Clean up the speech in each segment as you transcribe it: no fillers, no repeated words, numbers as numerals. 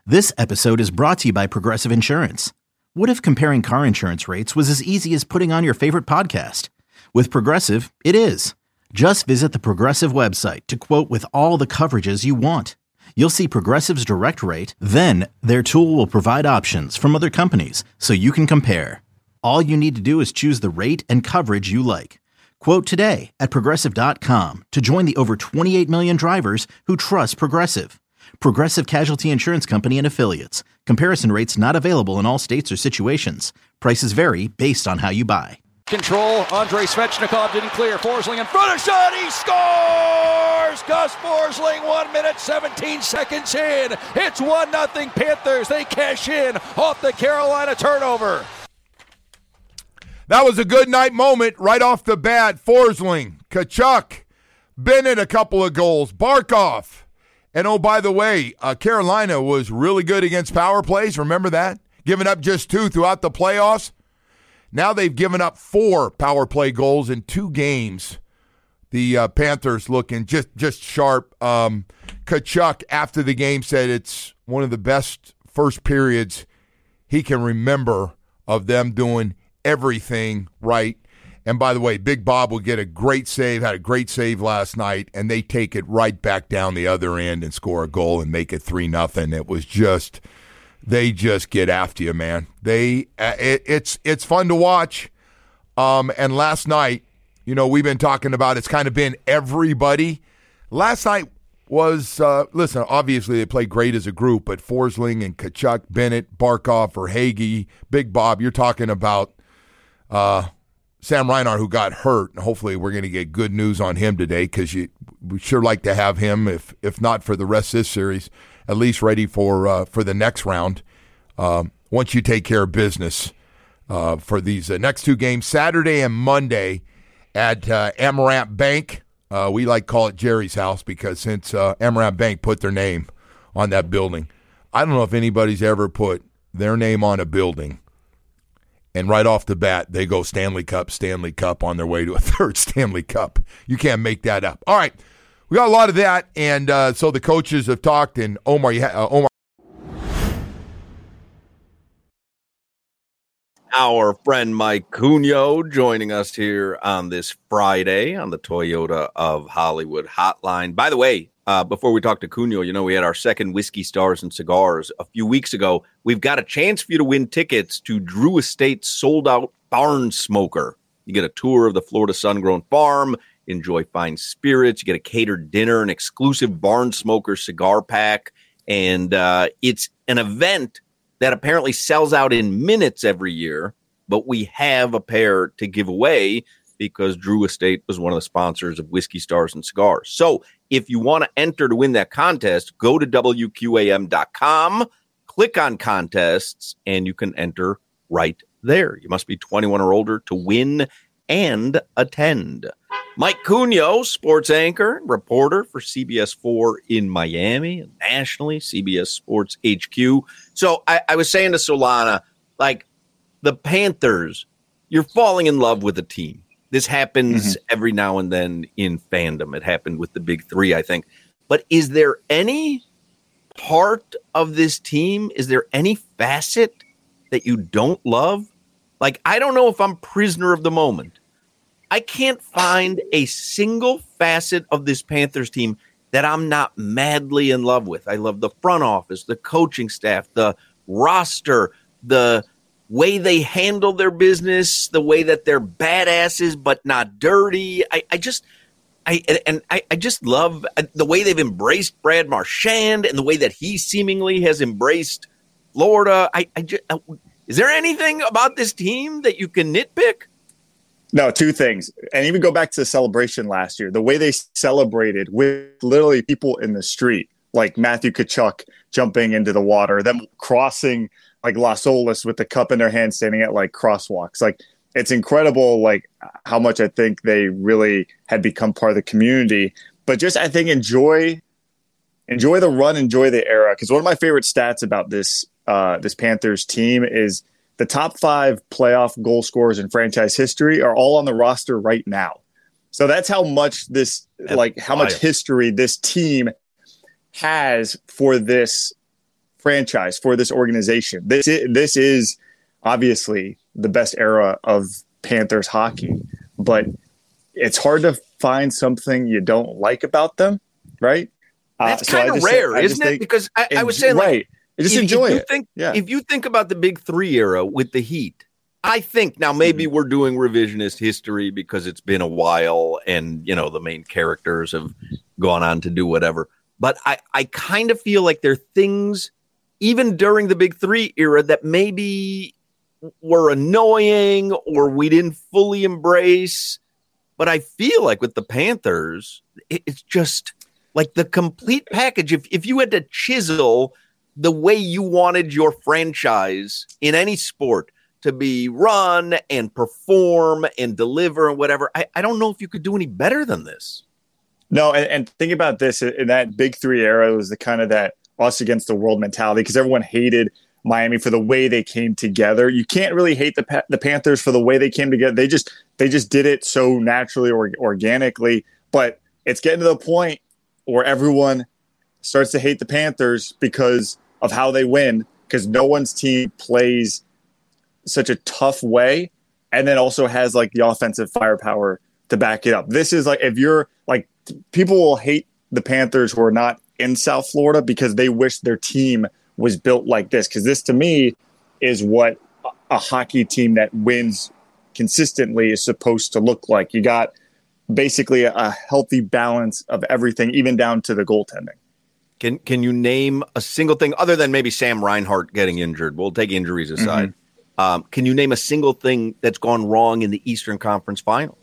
This episode is brought to you by Progressive Insurance. What if comparing car insurance rates was as easy as putting on your favorite podcast? With Progressive, it is. Just visit the Progressive website to quote with all the coverages you want. You'll see Progressive's direct rate, then their tool will provide options from other companies so you can compare. All you need to do is choose the rate and coverage you like. Quote today at Progressive.com to join the over 28 million drivers who trust Progressive. Progressive Casualty Insurance Company and Affiliates. Comparison rates not available in all states or situations. Prices vary based on how you buy. Control, Andrei Svechnikov didn't clear. Forsling in front of shot, he scores! Gus Forsling, 1 minute, 17 seconds in. It's 1-0 Panthers. They cash in off the Carolina turnover. That was a good night moment right off the bat. Forsling, Tkachuk, Bennett a couple of goals, Barkov. And oh, by the way, Carolina was really good against power plays. Remember that? Giving up just 2 throughout the playoffs. Now they've given up 4 power play goals in 2 games. The Panthers looking just sharp. Tkachuk, after the game, said it's one of the best first periods he can remember of them doing everything right. And by the way, Big Bob will get a great save, had a great save last night, and they take it right back down the other end and score a goal and make it 3-0. It was just, they just get after you, man. It's fun to watch. And last night, you know, we've been talking about, it's kind of been everybody. Last night was, listen, obviously they played great as a group, but Forsling and Tkachuk, Bennett, Barkov, or Hagee, Big Bob, you're talking about Sam Reinhart, who got hurt, and hopefully we're going to get good news on him today because we sure like to have him, if not for the rest of this series, at least ready for the next round. Once you take care of business for these next 2 games, Saturday and Monday at Amaranth Bank. We like to call it Jerry's house because since Amaranth Bank put their name on that building, I don't know if anybody's ever put their name on a building and right off the bat, they go Stanley Cup on their way to a 3rd Stanley Cup. You can't make that up. All right, we got a lot of that, and so the coaches have talked, and Omar. Our friend Mike Cugno joining us here on this Friday on the Toyota of Hollywood hotline. By the way, before we talk to Cugno, you know, we had our second Whiskey Stars and Cigars a few weeks ago. We've got a chance for you to win tickets to Drew Estate's sold-out Barn Smoker. You get a tour of the Florida Sun-Grown Farm, enjoy fine spirits, you get a catered dinner, an exclusive Barn Smoker cigar pack, and it's an event that apparently sells out in minutes every year, but we have a pair to give away because Drew Estate was one of the sponsors of Whiskey Stars and Cigars. So if you want to enter to win that contest, go to WQAM.com, click on contests, and you can enter right there. You must be 21 or older to win and attend. Mike Cugno, sports anchor and reporter for CBS 4 in Miami and nationally, CBS Sports HQ. So I was saying to Solana, like, the Panthers, you're falling in love with the team. This happens every now and then in fandom. It happened with the big 3, I think. But is there any part of this team, is there any facet that you don't love? Like, I don't know if I'm prisoner of the moment. I can't find a single facet of this Panthers team that I'm not madly in love with. I love the front office, the coaching staff, the roster, the way they handle their business, the way that they're badasses but not dirty. I just love the way they've embraced Brad Marchand and the way that he seemingly has embraced Florida. Is there anything about this team that you can nitpick? No, 2 things. And even go back to the celebration last year, the way they celebrated with literally people in the street, like Matthew Tkachuk jumping into the water, them crossing like Las Olas with the cup in their hand, standing at like crosswalks. Like, it's incredible, like how much I think they really had become part of the community. But just, I think, enjoy the run, enjoy the era. Because one of my favorite stats about this Panthers team is the top 5 playoff goal scorers in franchise history are all on the roster right now. So that's how much much history this team has for this franchise, for this organization. This is obviously the best era of Panthers hockey, but it's hard to find something you don't like about them, right? That's kind of rare, isn't it? Because I was saying, right. Just enjoy it. If you think about the Big Three era with the Heat, I think now maybe we're doing revisionist history because it's been a while and, the main characters have gone on to do whatever. But I kind of feel like there are things, even during the Big Three era, that maybe were annoying or we didn't fully embrace. But I feel like with the Panthers, it's just like the complete package. If you had to chisel the way you wanted your franchise in any sport to be run and perform and deliver and whatever, I don't know if you could do any better than this. No, and think about this. In that Big Three era, it was the kind of that us against the world mentality because everyone hated Miami for the way they came together. You can't really hate the Panthers for the way they came together. They just did it so naturally or organically. But it's getting to the point where everyone starts to hate the Panthers because of how they win, because no one's team plays such a tough way and then also has like the offensive firepower to back it up. This is like, if you're like, people will hate the Panthers who are not in South Florida because they wish their team was built like this. Because this to me is what a hockey team that wins consistently is supposed to look like. You got basically a healthy balance of everything, even down to the goaltending. Can you name a single thing other than maybe Sam Reinhart getting injured? We'll take injuries aside. Can you name a single thing that's gone wrong in the Eastern Conference Finals?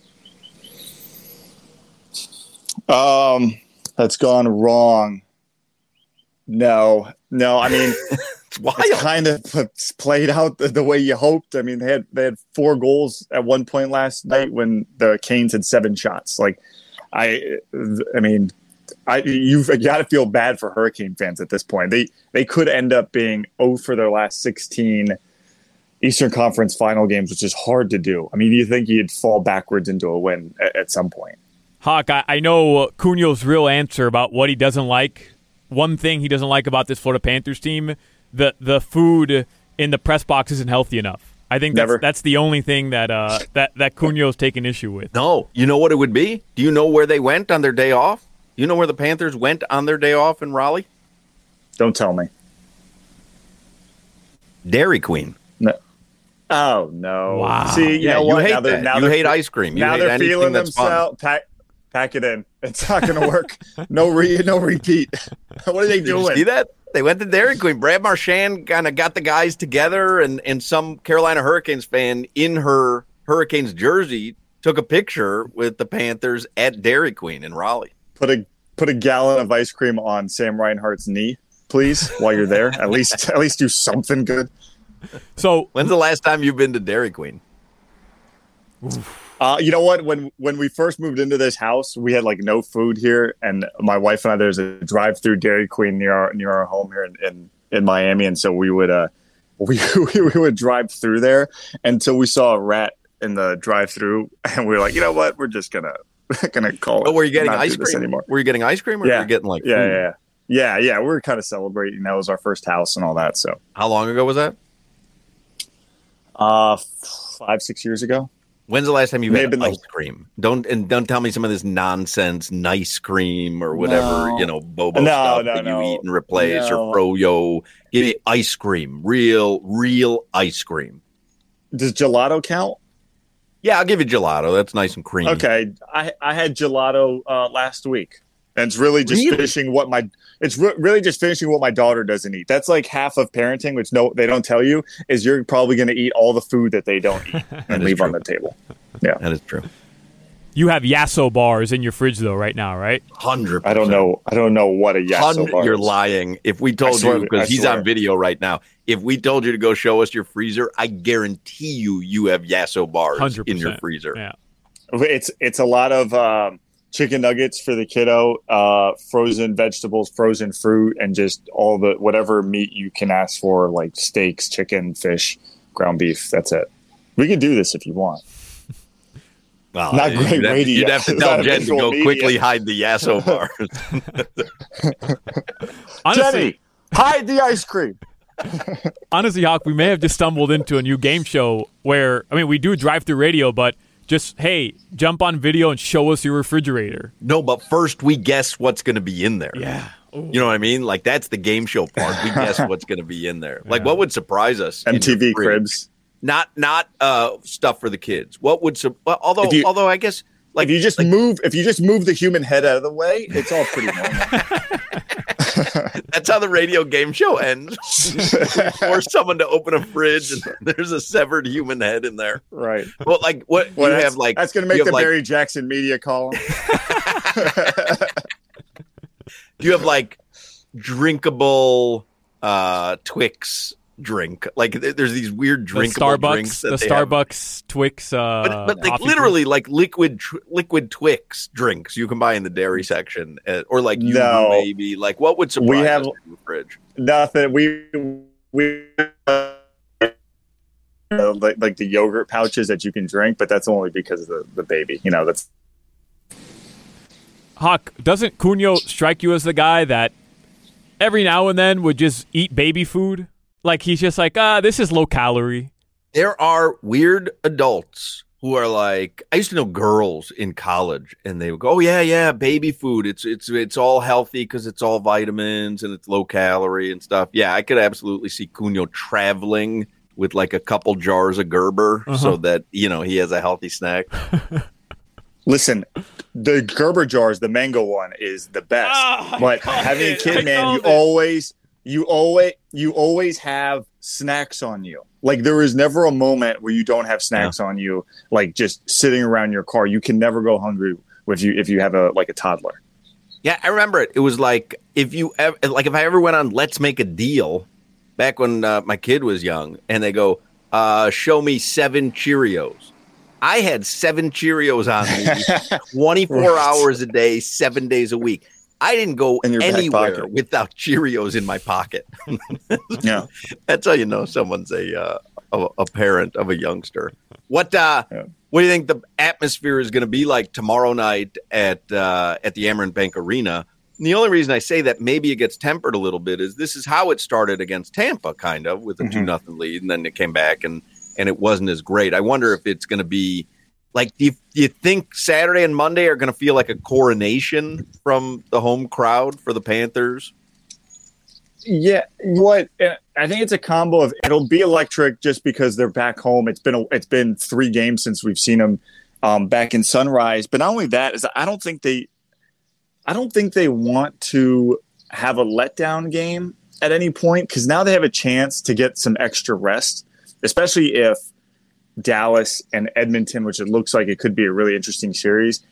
That's gone wrong. No. I mean, it's kind of played out the way you hoped. I mean, they had 4 goals at one point last night when the Canes had 7 shots. Like, I mean, you've got to feel bad for Hurricane fans at this point. They could end up being 0 for their last 16 Eastern Conference final games, which is hard to do. I mean, you think you'd fall backwards into a win at some point. Hawk, I know Cunio's real answer about what he doesn't like. One thing he doesn't like about this Florida Panthers team, the food in the press box isn't healthy enough. I think that's the only thing that Cunio's taken issue with. No, you know what it would be? Do you know where they went on their day off? You know where the Panthers went on their day off in Raleigh? Don't tell me. Dairy Queen. No. Oh, no. Wow. See, you know what? You hate ice cream. Now they're feeling themselves. Pack it in. It's not going to work. No repeat. What are they doing? Did you see that? They went to Dairy Queen. Brad Marchand kind of got the guys together, and some Carolina Hurricanes fan in her Hurricanes jersey took a picture with the Panthers at Dairy Queen in Raleigh. Put a gallon of ice cream on Sam Reinhart's knee, please, while you're there. At least do something good. So, when's the last time you've been to Dairy Queen? You know what? When we first moved into this house, we had like no food here, and my wife and I, there's a drive-through Dairy Queen near our home here in Miami, and so we would we would drive through there until we saw a rat in the drive-through, and we were like, you know what? We're just gonna call it. Oh, were you getting ice cream anymore? Were you getting ice cream, or were you getting like food? Yeah. We were kind of celebrating. That was our first house and all that. So, how long ago was that? 5-6 years ago. When's the last time you had ice cream? Don't tell me some of this nonsense, nice cream or whatever, bobo stuff that you eat and replace or froyo. Give me ice cream, real ice cream. Does gelato count? Yeah, I'll give you gelato. That's nice and creamy. Okay, I had gelato last week, and it's really just finishing what really just finishing what my daughter doesn't eat. That's like half of parenting, which they don't tell you, is you're probably going to eat all the food that they don't eat and leave on the table. Yeah, that is true. You have Yasso bars in your fridge though right now, right? 100%. I don't know what a Yasso bar is. You're lying. If we told you, because he's on video right now, if we told you to go show us your freezer, I guarantee you have Yasso bars 100%. In your freezer. Yeah, it's a lot of chicken nuggets for the kiddo, frozen vegetables, frozen fruit, and just all the whatever meat you can ask for, like steaks, chicken, fish, ground beef. That's it. We can do this if you want. Well, not great radio. You'd have to tell Jen to go quickly hide the Yasso bars. Honestly, Hide the ice cream. Honestly, Hawk, we may have just stumbled into a new game show where, I mean, we do drive-through radio, but just, hey, jump on video and show us your refrigerator. No, but first we guess what's going to be in there. Yeah. Ooh. You know what I mean? Like, that's the game show part. We guess what's going to be in there. Like, what would surprise us? MTV Cribs. Not stuff for the kids. What would although I guess like if you just move the human head out of the way, it's all pretty normal. That's how the radio game show ends. Force someone to open a fridge and there's a severed human head in there. Right. Well, like what you have like that's going to make the Barry Jackson media column. You have like drinkable Twix drink. Like there's these weird drinkable drinks. The Starbucks Twix. But like literally like liquid Twix drinks you can buy in the dairy section, or like maybe like what would surprise us in the fridge? Nothing. We like the yogurt pouches that you can drink, but that's only because of the baby. You know, that's. Hawk, doesn't Cunha strike you as the guy that every now and then would just eat baby food? Like he's just like, this is low calorie. There are weird adults who are like, I used to know girls in college, and they would go, "Oh yeah, baby food. It's all healthy because it's all vitamins and it's low calorie and stuff." Yeah, I could absolutely see Cunha traveling with like a couple jars of Gerber so that he has a healthy snack. Listen, the Gerber jars, the mango one is the best. But having a kid, man, you always have snacks on you. Like there is never a moment where you don't have snacks on you, like just sitting around your car. You can never go hungry if you have a toddler. Yeah, I remember it. It was like if I ever went on Let's Make a Deal back when my kid was young, and they go, show me 7 Cheerios. I had 7 Cheerios on me 24 hours a day, 7 days a week. I didn't go anywhere without Cheerios in my pocket. Yeah, that's how you know someone's a parent of a youngster. What do you think the atmosphere is going to be like tomorrow night at the Amerant Bank Arena? And the only reason I say that maybe it gets tempered a little bit is this is how it started against Tampa, kind of with a 2-0 lead, and then it came back and it wasn't as great. I wonder if it's going to be like, do you think Saturday and Monday are going to feel like a coronation from the home crowd for the Panthers? Yeah, I think it's a combo of it'll be electric just because they're back home. It's been 3 games since we've seen them back in Sunrise. But not only that is I don't think they want to have a letdown game at any point because now they have a chance to get some extra rest. Especially if Dallas and Edmonton, which it looks like it could be a really interesting series,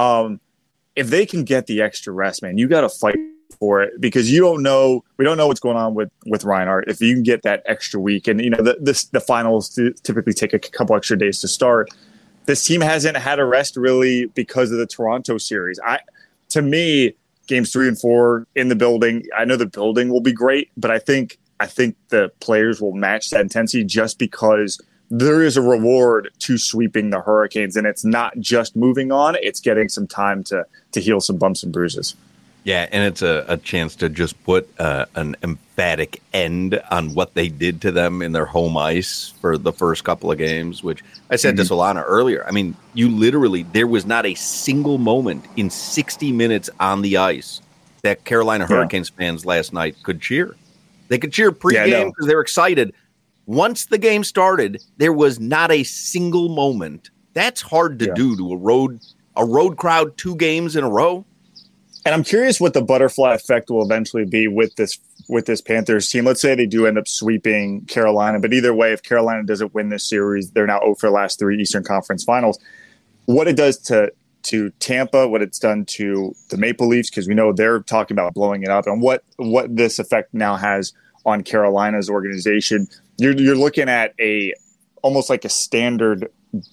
if they can get the extra rest, man, you got to fight for it because we don't know what's going on with Reinhart. If you can get that extra week, and the finals typically take a couple extra days to start. This team hasn't had a rest really because of the Toronto series. To me, games 3 and 4 in the building. I know the building will be great, but I think the players will match that intensity just because there is a reward to sweeping the Hurricanes, and it's not just moving on; it's getting some time to heal some bumps and bruises. Yeah, and it's a chance to just put an emphatic end on what they did to them in their home ice for the first couple of games, which I said to Solana earlier. I mean, there was not a single moment in 60 minutes on the ice that Carolina Hurricanes fans last night could cheer. They could cheer pregame because they were excited. Once the game started, there was not a single moment. That's hard to do to a road crowd 2 games in a row. And I'm curious what the butterfly effect will eventually be with this Panthers team. Let's say they do end up sweeping Carolina, but either way, if Carolina doesn't win this series, they're now 0 for the last 3 Eastern Conference Finals. What it does to Tampa, what it's done to the Maple Leafs, because we know they're talking about blowing it up, and what this effect now has on Carolina's organization. You're looking at almost like a standard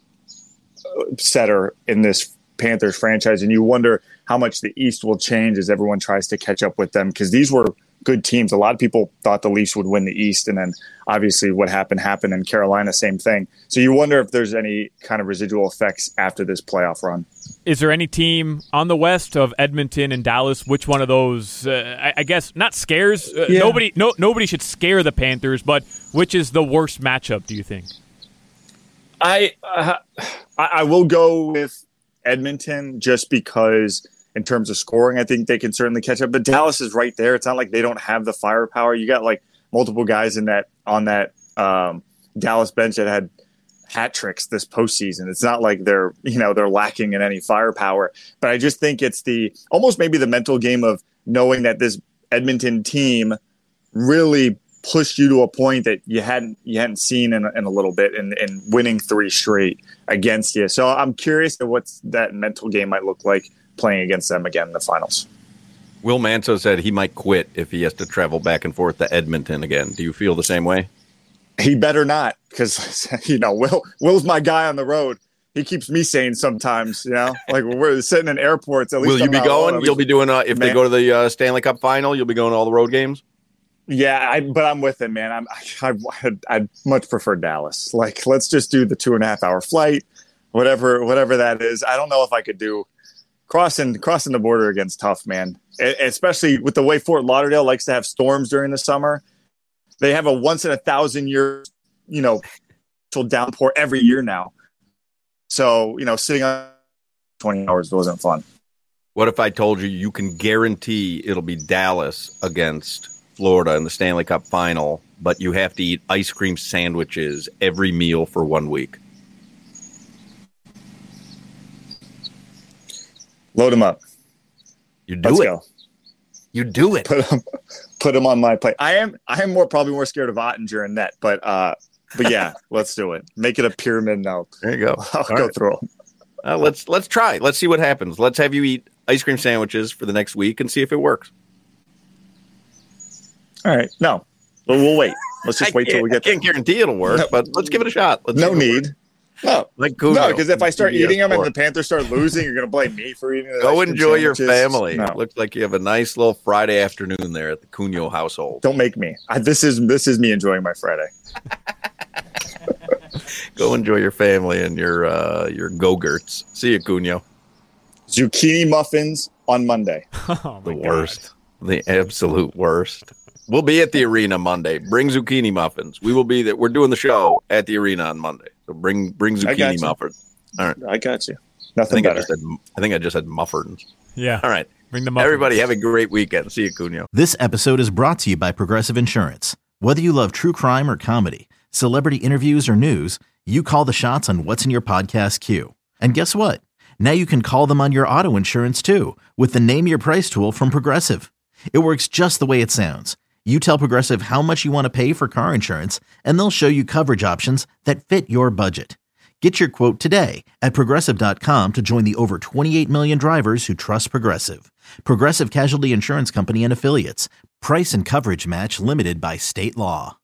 setter in this Panthers franchise, and you wonder how much the East will change as everyone tries to catch up with them, because these were good teams. A lot of people thought the Leafs would win the East, and then obviously what happened, and Carolina, same thing. So you wonder if there's any kind of residual effects after this playoff run. Is there any team on the West of Edmonton and Dallas? Which one of those, I guess, not scares? Nobody should scare the Panthers, but which is the worst matchup, do you think? I will go with Edmonton just because in terms of scoring, I think they can certainly catch up. But Dallas is right there. It's not like they don't have the firepower. You got like multiple guys on that Dallas bench that had hat tricks this postseason. It's not like they're lacking in any firepower. But I just think it's almost maybe the mental game of knowing that this Edmonton team really pushed you to a point that you hadn't seen in a little bit, and winning 3 straight against you. So I'm curious to what that mental game might look like playing against them again in the finals. Will Manso said he might quit if he has to travel back and forth to Edmonton again. Do you feel the same way? He better not, because Will's my guy on the road. He keeps me sane sometimes, like when we're sitting in airports. At least will you be going? You'll be doing if they go to the Stanley Cup final. You'll be going to all the road games. Yeah, but I'm with him, man. I'd much prefer Dallas. Like, let's just do the 2.5-hour flight, whatever that is. I don't know if I could do crossing the border against tough, man. Especially with the way Fort Lauderdale likes to have storms during the summer. They have a once in 1,000 year, downpour every year now. So, sitting on 20 hours wasn't fun. What if I told you can guarantee it'll be Dallas against Florida in the Stanley Cup final, but you have to eat ice cream sandwiches every meal for 1 week? Load them up. You do Let's it. Go. You do it. Put them on my plate. I am probably more scared of Ottinger and net, but yeah, let's do it. Make it a pyramid now. There you go. I'll go through them. Let's try. Let's see what happens. Let's have you eat ice cream sandwiches for the next week and see if it works. All right. No, but we'll wait. Let's just wait till we get there. I can't guarantee it'll work, but let's give it a shot. No need. No, because if I start eating them and the Panthers start losing, you're going to blame me for eating them. Go enjoy your family. No. It looks like you have a nice little Friday afternoon there at the Cunio household. Don't make me. This is me enjoying my Friday. Go enjoy your family and your Go-Gurts. See you, Cunio. Zucchini muffins on Monday. The worst. The absolute worst. We'll be at the arena Monday. Bring zucchini muffins. We will be there. We're doing the show at the arena on Monday. So bring zucchini muffins. All right. I got you. Nothing better. I think I just said muffins. Yeah. All right. Bring the muffins. Everybody have a great weekend. See you, Cunio. This episode is brought to you by Progressive Insurance. Whether you love true crime or comedy, celebrity interviews or news, you call the shots on what's in your podcast queue. And guess what? Now you can call them on your auto insurance too with the Name Your Price tool from Progressive. It works just the way it sounds. You tell Progressive how much you want to pay for car insurance, and they'll show you coverage options that fit your budget. Get your quote today at Progressive.com to join the over 28 million drivers who trust Progressive. Progressive Casualty Insurance Company and Affiliates. Price and coverage match limited by state law.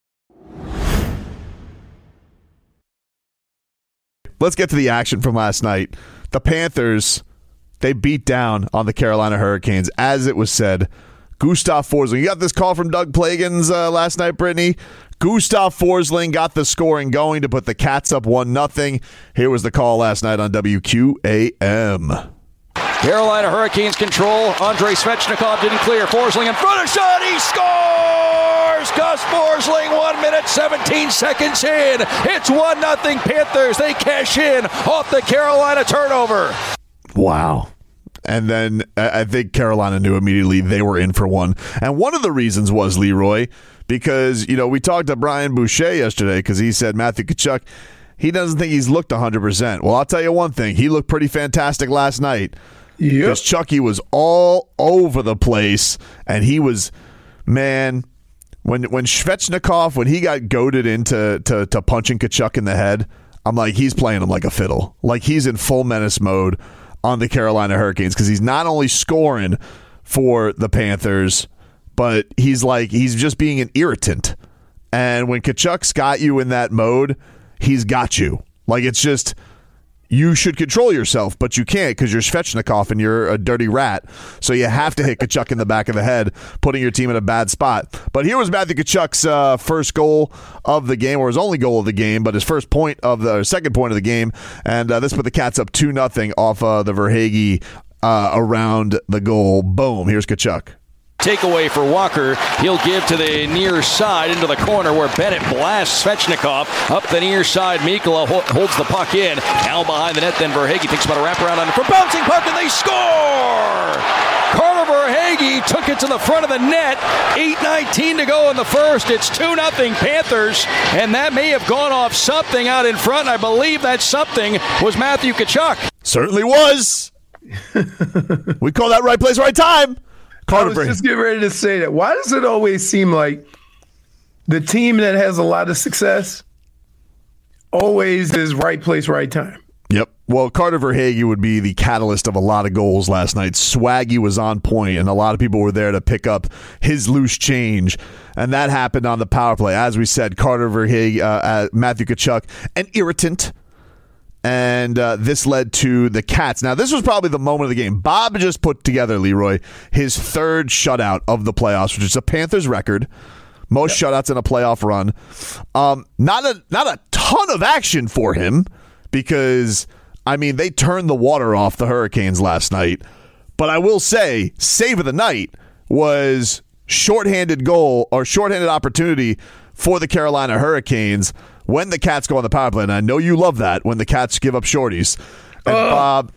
Let's get to the action from last night. The Panthers, they beat down on the Carolina Hurricanes, as it was said. Gustav Forsling. You got this call from Doug Plagans last night, Brittany. Gustav Forsling got the scoring going to put the Cats up 1-0. Here was the call last night on WQAM. Carolina Hurricanes control. Andrei Svechnikov didn't clear. Forsling in front of shot. He scores! Gus Forsling, 1 minute, 17 seconds in. It's 1-0 Panthers. They cash in off the Carolina turnover. Wow. And then I think Carolina knew immediately they were in for one. And one of the reasons was, Leroy, because, we talked to Brian Boucher yesterday because he said Matthew Tkachuk, he doesn't think he's looked 100%. Well, I'll tell you one thing. He looked pretty fantastic last night. Because Chucky was all over the place. And he was, man, when Svechnikov, when he got goaded into punching Tkachuk in the head, I'm like, he's playing him like a fiddle. Like he's in full menace mode on the Carolina Hurricanes because he's not only scoring for the Panthers, but he's just being an irritant. And when Tkachuk's got you in that mode, he's got you. Like it's just you should control yourself, but you can't because you're Svechnikov and you're a dirty rat. So you have to hit Tkachuk in the back of the head, putting your team in a bad spot. But here was Matthew Tkachuk's first goal of the game, or his only goal of the game, but his second point of the game. And this put the Cats up 2-0 off the Verhaeghe around the goal. Boom. Here's Tkachuk. Takeaway for Walker. He'll give to the near side into the corner where Bennett blasts Svechnikov up the near side. Mikkola holds the puck in. Now behind the net, then Verhaeghe thinks about a wraparound on it for bouncing puck, and they score! Carter Verhaeghe took it to the front of the net. 8:19 to go in the first. It's 2-0 Panthers, and that may have gone off something out in front. I believe that something was Matthew Tkachuk. Certainly was. We call that right place, right time. I was just getting ready to say that. Why does it always seem like the team that has a lot of success always is right place, right time? Yep. Well, Carter Verhaeghe would be the catalyst of a lot of goals last night. Swaggy was on point, and a lot of people were there to pick up his loose change, and that happened on the power play. As we said, Carter Verhaeghe, Matthew Tkachuk, an irritant. And this led to the Cats. Now, this was probably the moment of the game. Bob just put together, Leroy, his third shutout of the playoffs, which is a Panthers record. Most shutouts in a playoff run. Not a ton of action for him because, I mean, they turned the water off the Hurricanes last night. But I will say, save of the night was shorthanded goal or shorthanded opportunity for the Carolina Hurricanes when the Cats go on the power play. And I know you love that when the Cats give up shorties. And Bob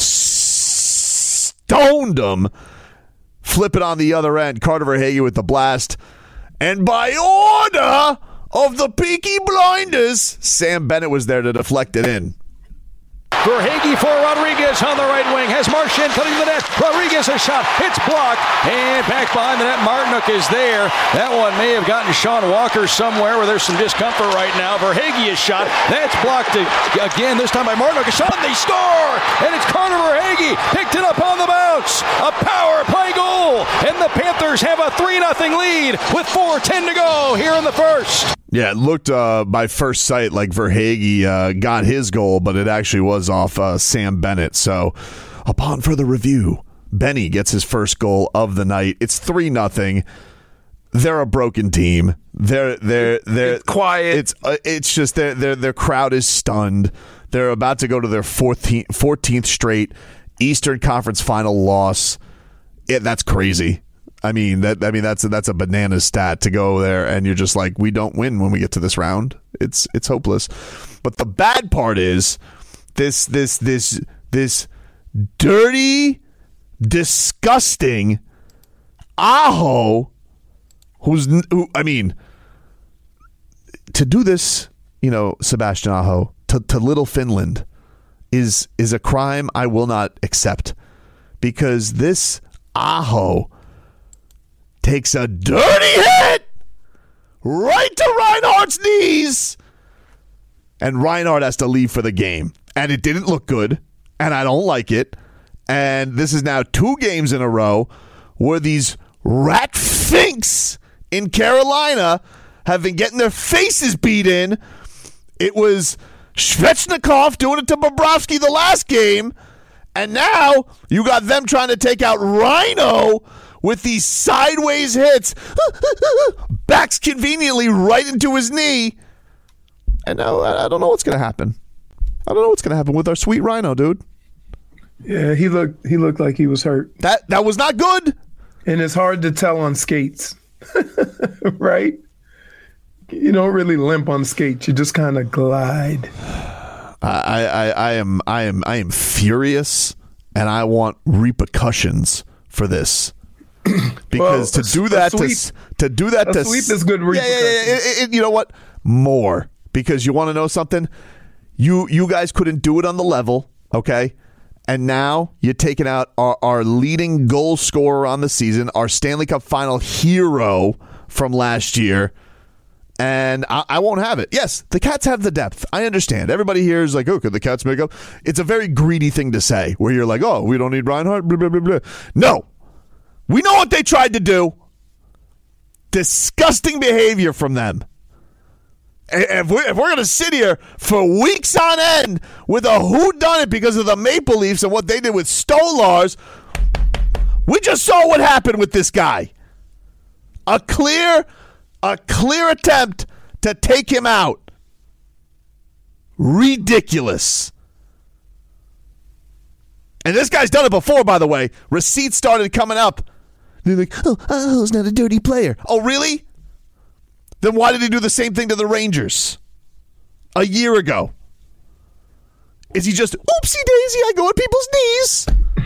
stoned them. Flip it on the other end. Carter Verhaeghe with the blast. And by order of the Peaky Blinders, Sam Bennett was there to deflect it in. Verhaeghe for Rodriguez on the right wing. Has Marchand cutting the net. Rodriguez a shot. It's blocked. And back behind the net, Martinook is there. That one may have gotten Sean Walker somewhere where there's some discomfort right now. Verhaeghe is shot. That's blocked again, this time by Martinook. A shot, and they score! And it's Carter Verhaeghe. Picked it up on the bounce. A power play goal. And the Panthers have a 3-0 lead with 4:10 to go here in the first. Yeah, it looked by first sight like Verhaeghe got his goal, but it actually was off Sam Bennett. So upon further review, Benny gets his first goal of the night. It's 3-0. They're a broken team. It's quiet. It's just their crowd is stunned. They're about to go to their 14th straight Eastern Conference final loss. That's crazy. I mean that's a banana stat to go there, and you're just like, we don't win when we get to this round. It's hopeless. But the bad part is this dirty, disgusting Aho, to do this, Sebastian Aho to Little Finland is a crime I will not accept, because this Aho takes a dirty hit right to Reinhardt's knees, and Reinhardt has to leave for the game. And it didn't look good, and I don't like it. And this is now 2 games in a row where these rat finks in Carolina have been getting their faces beat in. It was Svechnikov doing it to Bobrovsky the last game, and now you got them trying to take out Rhino with these sideways hits. Backs conveniently right into his knee. And now I don't know what's going to happen. I don't know what's going to happen with our sweet Rhino, dude. Yeah, he looked like he was hurt. That was not good. And it's hard to tell on skates. Right? You don't really limp on skates. You just kind of glide. I am furious, and I want repercussions for this. Because to do that to sweep is good repercussions. Yeah. You know what? More, because you want to know something. You guys couldn't do it on the level, okay? And now you're taking out our leading goal scorer on the season, our Stanley Cup final hero from last year, and I won't have it. Yes, the Cats have the depth. I understand. Everybody here is like, oh, could the Cats make up? It's a very greedy thing to say, where you're like, oh, we don't need Reinhardt, blah, blah, blah, blah. No. We know what they tried to do. Disgusting behavior from them. if we're going to sit here for weeks on end with a whodunit because of the Maple Leafs and what they did with Stolarz, we just saw what happened with this guy. A clear attempt to take him out. Ridiculous. And this guy's done it before, by the way. Receipts started coming up. They're like, oh, he's not a dirty player. Oh, really? Then why did he do the same thing to the Rangers a year ago? Is he just, oopsie daisy, I go at people's knees?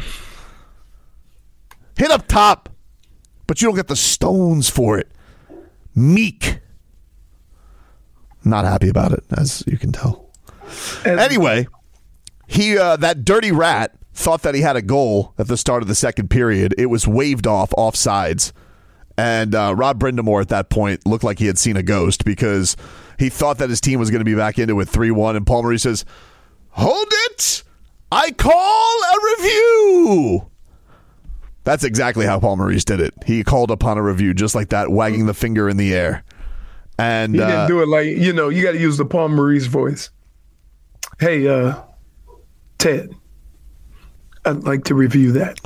Hit up top, but you don't get the stones for it. Meek. Not happy about it, as you can tell. Anyway, he that dirty rat thought that he had a goal at the start of the second period. It was waved off offsides. And Rod Brindamore at that point looked like he had seen a ghost because he thought that his team was going to be back into it 3-1. And Paul Maurice says, hold it! I call a review! That's exactly how Paul Maurice did it. He called upon a review just like that, wagging the finger in the air. And he didn't do it like, you got to use the Paul Maurice voice. Hey, Ted, I'd like to review that.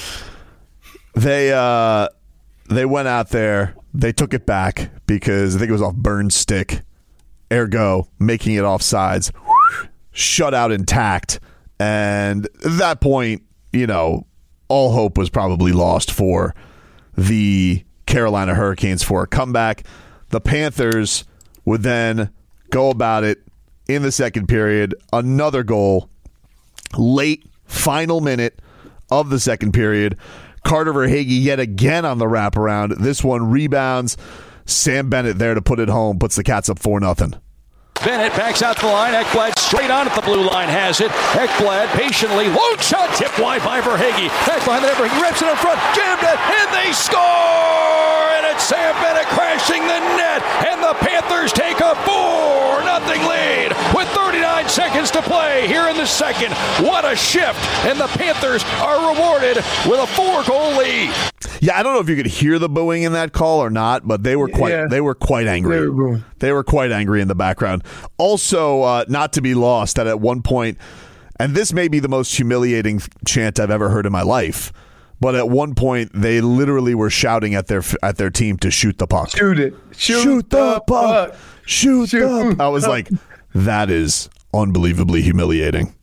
They went out there. They took it back because I think it was off Burns' stick. Ergo, making it offsides. Shut out intact. And at that point, all hope was probably lost for the Carolina Hurricanes for a comeback. The Panthers would then go about it in the second period. Another goal. Late, final minute of the second period. Carter Verhaeghe yet again on the wraparound. This one rebounds. Sam Bennett there to put it home. Puts the Cats up 4-0. Bennett backs out the line. Ekblad straight on at the blue line has it. Ekblad patiently. Long shot tipped wide by Verhaeghe. Back behind the net. He rips it in front. Jammed it. And they score! And it's Sam Bennett crashing the net. And the Panthers take a 4-0 lead with 39 seconds to play here in the second. What a shift. And the Panthers are rewarded with a 4-goal lead. Yeah, I don't know if you could hear the booing in that call or not, but they were quite angry. They were quite angry in the background. Also, not to be lost that at one point, and this may be the most humiliating chant I've ever heard in my life, but at one point they literally were shouting at their team to shoot the puck. Shoot it. Shoot the puck. Shoot the puck. I was like, that is unbelievably humiliating.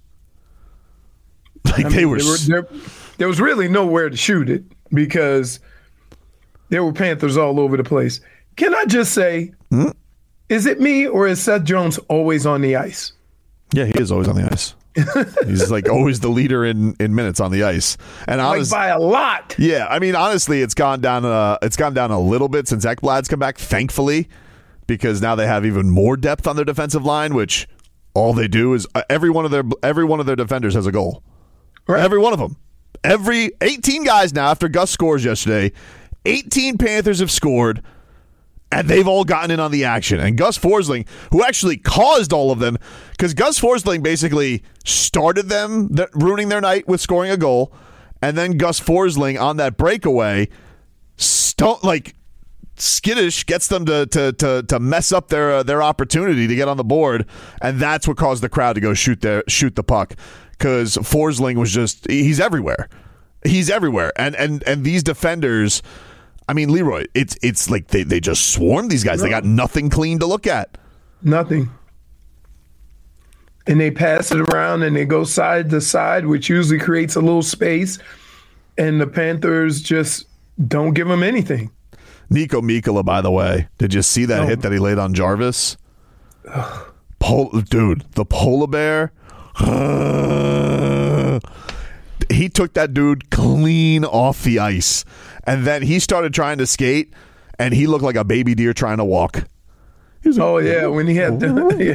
Like there was really nowhere to shoot it because there were Panthers all over the place. Can I just say, is it me or is Seth Jones always on the ice? Yeah, he is always on the ice. He's like always the leader in minutes on the ice, and by a lot. Yeah, I mean, honestly, it's gone down a little bit since Ekblad's come back, thankfully, because now they have even more depth on their defensive line. Which all they do is every one of their defenders has a goal. Right. Every one of them. Every 18 guys now after Gus scores yesterday, 18 Panthers have scored. And they've all gotten in on the action. And Gus Forsling, who actually caused all of them, because Gus Forsling basically started them ruining their night with scoring a goal, and then Gus Forsling on that breakaway, skittish gets them to mess up their opportunity to get on the board, and that's what caused the crowd to go shoot the puck, because Forsling was he's everywhere. He's everywhere. And these defenders, I mean, Leroy, it's like they just swarmed these guys. No. They got nothing clean to look at. Nothing. And they pass it around and they go side to side, which usually creates a little space. And the Panthers just don't give them anything. Nico Mikkola, by the way, did you see that hit that he laid on Jarvis? Dude, the polar bear. He took that dude clean off the ice. And then he started trying to skate, and he looked like a baby deer trying to walk. Like, when he had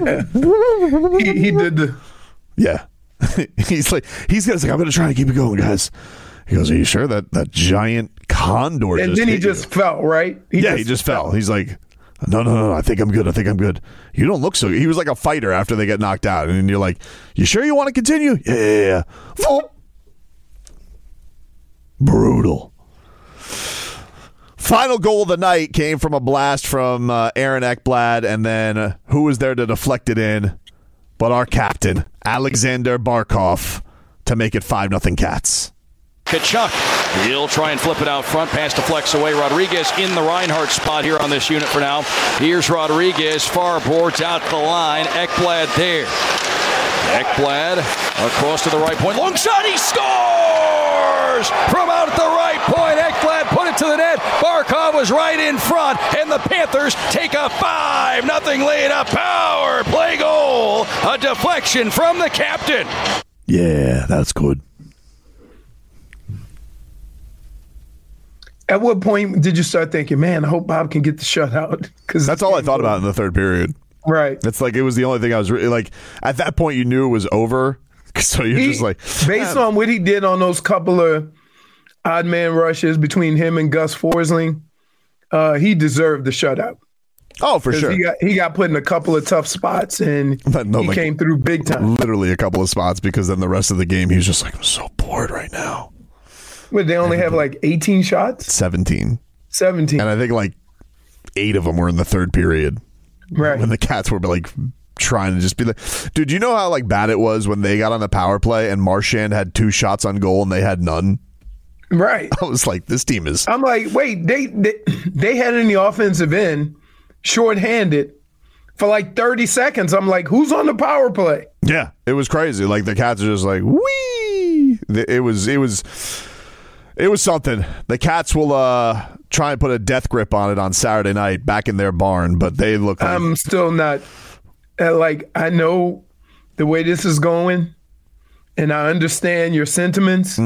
he did the... Yeah. he's like, I'm going to try to keep it going, guys. He goes, are you sure that giant condor and then he just fell, right? He just fell. He's like, no, I think I'm good. You don't look so good. He was like a fighter after they get knocked out. And you're like, you sure you want to continue? Yeah. Brutal. Final goal of the night came from a blast from Aaron Ekblad, and then who was there to deflect it in but our captain, Alexander Barkov, to make it 5-0 Cats. Tkachuk, he'll try and flip it out front, pass deflects away. Rodriguez in the Reinhart spot here on this unit for now. Here's Rodriguez, far boards out the line. Ekblad there. Ekblad across to the right point. Long shot, he scores! From out at the right point, Ekblad put it to the net. Barkov was right in front, and the Panthers take a 5-0 lead. A power play goal. A deflection from the captain. Yeah, that's good. At what point did you start thinking, man, I hope Bob can get the shutout? Because that's all I thought about in the third period. Right. It's like it was the only thing I was really like. At that point, you knew it was over. So you're just like, based on what he did on those couple of odd man rushes between him and Gus Forsling, he deserved the shutout. Oh, for sure. He got put in a couple of tough spots, and he came through big time. Literally a couple of spots, because then the rest of the game, he was just like, I'm so bored right now. What, they only have like 18 shots? 17. 17. And I think like 8 of them were in the third period. Right. When the Cats were like trying to just be like, dude, you know how like bad it was when they got on the power play and Marchand had 2 shots on goal and they had none? Right. I was like, this team is. I'm like, wait, they had in the offensive end shorthanded for like 30 seconds. I'm like, who's on the power play? Yeah, it was crazy. Like the Cats are just like, wee. It was something. The Cats will try and put a death grip on it on Saturday night back in their barn, but they look like... I'm still not... I know the way this is going, and I understand your sentiments,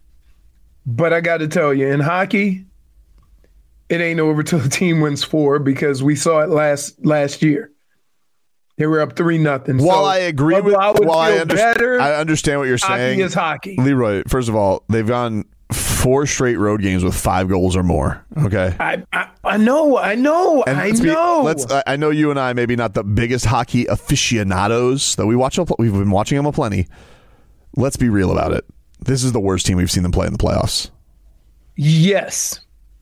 but I got to tell you, in hockey, it ain't over till the team wins 4, because we saw it last year. They were up 3-0. While I agree with... I understand what you're saying. Hockey is hockey. Leroy, first of all, they've gone 4 straight road games with 5 goals or more. Okay, I know. I know you and I maybe not the biggest hockey aficionados that we watch. We've been watching them a plenty. Let's be real about it. This is the worst team we've seen them play in the playoffs. Yes.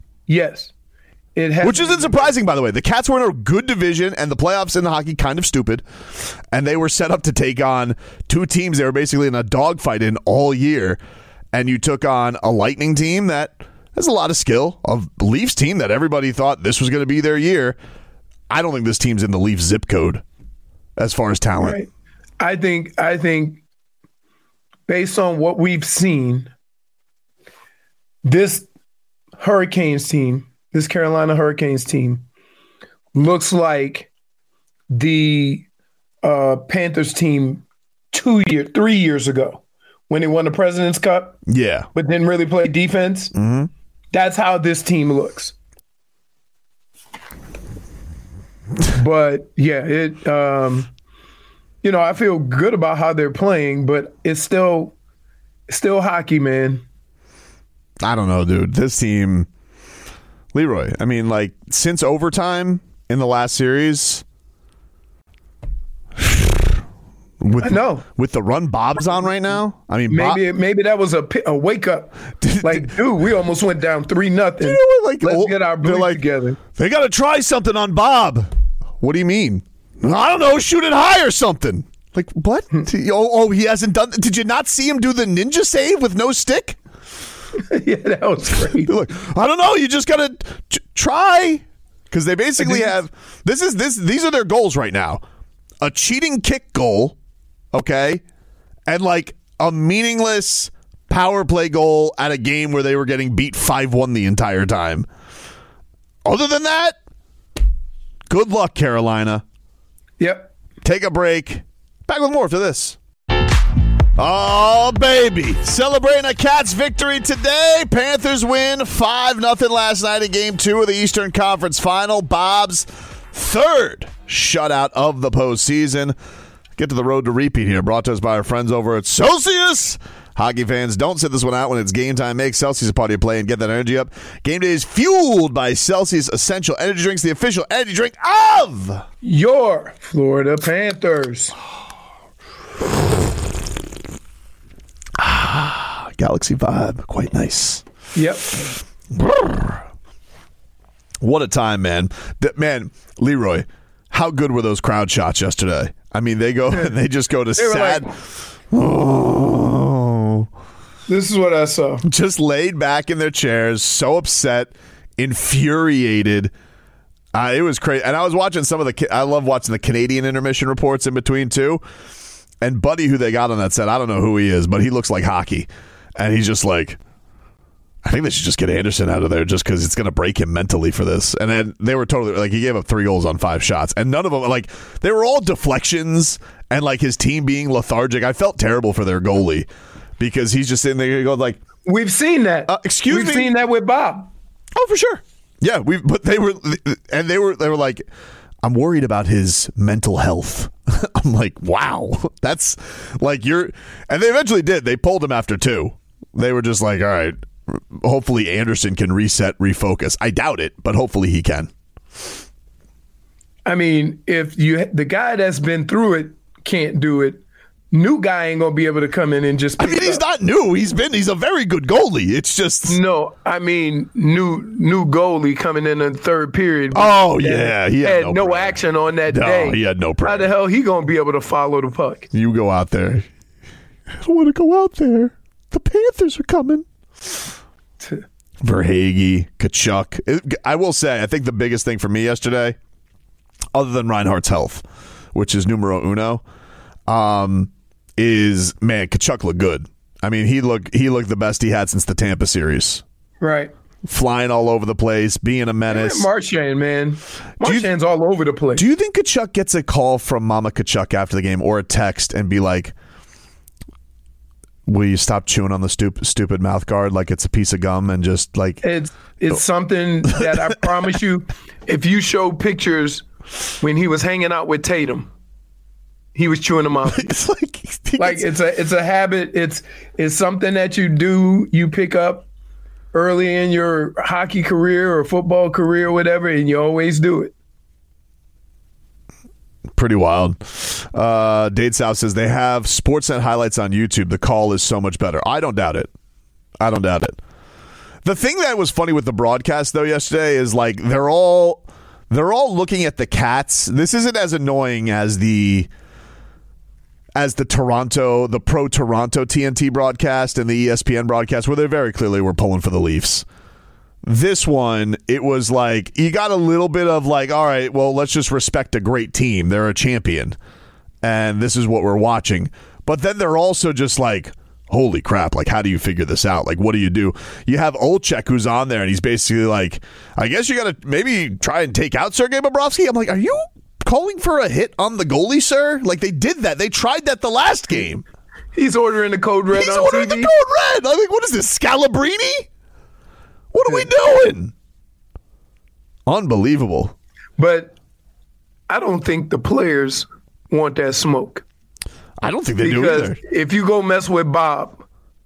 It has, which isn't surprising, by the way. The Cats were in a good division, and the playoffs in the hockey kind of stupid, and they were set up to take on 2 teams they were basically in a dogfight in all year. And you took on a Lightning team that has a lot of skill, a Leafs team that everybody thought this was going to be their year. I don't think this team's in the Leafs zip code as far as talent. Right. I think based on what we've seen, this Hurricanes team, this Carolina Hurricanes team, looks like the Panthers team 3 years ago, when they won the President's Cup, but didn't really play defense. Mm-hmm. That's how this team looks. But yeah, I feel good about how they're playing, but it's still hockey, man. I don't know, dude. This team, Leroy, I mean, like, since overtime in the last series, with the run Bob's on right now, I mean, maybe that was a wake up. Like, dude, we almost went down 3-0. You know what, like, let's get our boots together. They got to try something on Bob. What do you mean? I don't know. Shoot it high or something. Like, what? He hasn't done. Did you not see him do the ninja save with no stick? Yeah, that was great. Like, I don't know. You just got to try, because they basically have These are their goals right now: a cheating kick goal. Okay, and like a meaningless power play goal at a game where they were getting beat 5-1 the entire time. Other than that, good luck, Carolina. Yep. Take a break. Back with more after this. Oh, baby. Celebrating a Cats victory today. Panthers win 5-0 last night in Game 2 of the Eastern Conference Final. Bob's 3rd shutout of the postseason. Get to the road to repeat here. Brought to us by our friends over at Celsius. Hockey fans, don't sit this one out when it's game time. Make Celsius a part of your play and get that energy up. Game day is fueled by Celsius Essential Energy Drinks, the official energy drink of your Florida Panthers. Galaxy vibe. Quite nice. Yep. What a time, man. Man, Leroy, how good were those crowd shots yesterday? I mean, they just go to sad. Like, this is what I saw. Just laid back in their chairs, so upset, infuriated. It was crazy. And I was watching I love watching the Canadian intermission reports in between, too. And Buddy, who they got on that set, I don't know who he is, but he looks like hockey. And he's just like, I think they should just get Anderson out of there just because it's going to break him mentally for this. And then they were totally, like, he gave up 3 goals on 5 shots. And none of them, like, they were all deflections and, like, his team being lethargic. I felt terrible for their goalie because he's just sitting there going, like, we've seen that. Excuse me? We've seen that with Bob. Oh, for sure. Yeah, but they were like, I'm worried about his mental health. I'm like, wow, that's like and they eventually did. They pulled him after 2. They were just like, all right, hopefully Anderson can reset, refocus. I doubt it, but hopefully he can. I mean, if the guy that's been through it can't do it, new guy ain't gonna be able to come in and just. I mean, he's not new. He's a very good goalie. It's just no. I mean, new goalie coming in the third period. Oh yeah, he had no action on that day. He had no pressure. How the hell he gonna be able to follow the puck? You go out there. I don't want to go out there. The Panthers are coming. Verhaeghe, Tkachuk. I will say, I think the biggest thing for me yesterday, other than Reinhardt's health, which is numero uno, is, man, Tkachuk looked good. I mean, he looked the best he had since the Tampa series. Right. Flying all over the place, being a menace. Marchand, man. Marchand's all over the place. Do you think Tkachuk gets a call from Mama Tkachuk after the game or a text and be like, will you stop chewing on the stupid mouth guard like it's a piece of gum and just like... It's something that I promise you, if you show pictures when he was hanging out with Tatum, he was chewing them up. It's it's a habit. It's something that you do. You pick up early in your hockey career or football career or whatever, and you always do it. Pretty wild. Dade South says they have Sportsnet highlights on YouTube. The call is so much better. I don't doubt it. The thing that was funny with the broadcast though yesterday is like they're all looking at the Cats. This isn't as annoying as the Toronto, the pro Toronto TNT broadcast and the ESPN broadcast where they very clearly were pulling for the Leafs. This one, it was like, you got a little bit of like, all right, well, let's just respect a great team. They're a champion. And this is what we're watching. But then they're also just like, holy crap, like, how do you figure this out? Like, what do? You have Olczyk who's on there, and he's basically like, I guess you got to maybe try and take out Sergei Bobrovsky. I'm like, are you calling for a hit on the goalie, sir? Like, they did that. They tried that the last game. He's ordering the code red on TV. He's ordering the code red. I think, what is this, Scalabrini? What are we doing? Unbelievable. But I don't think the players want that smoke. I don't think they do either. Because if you go mess with Bob,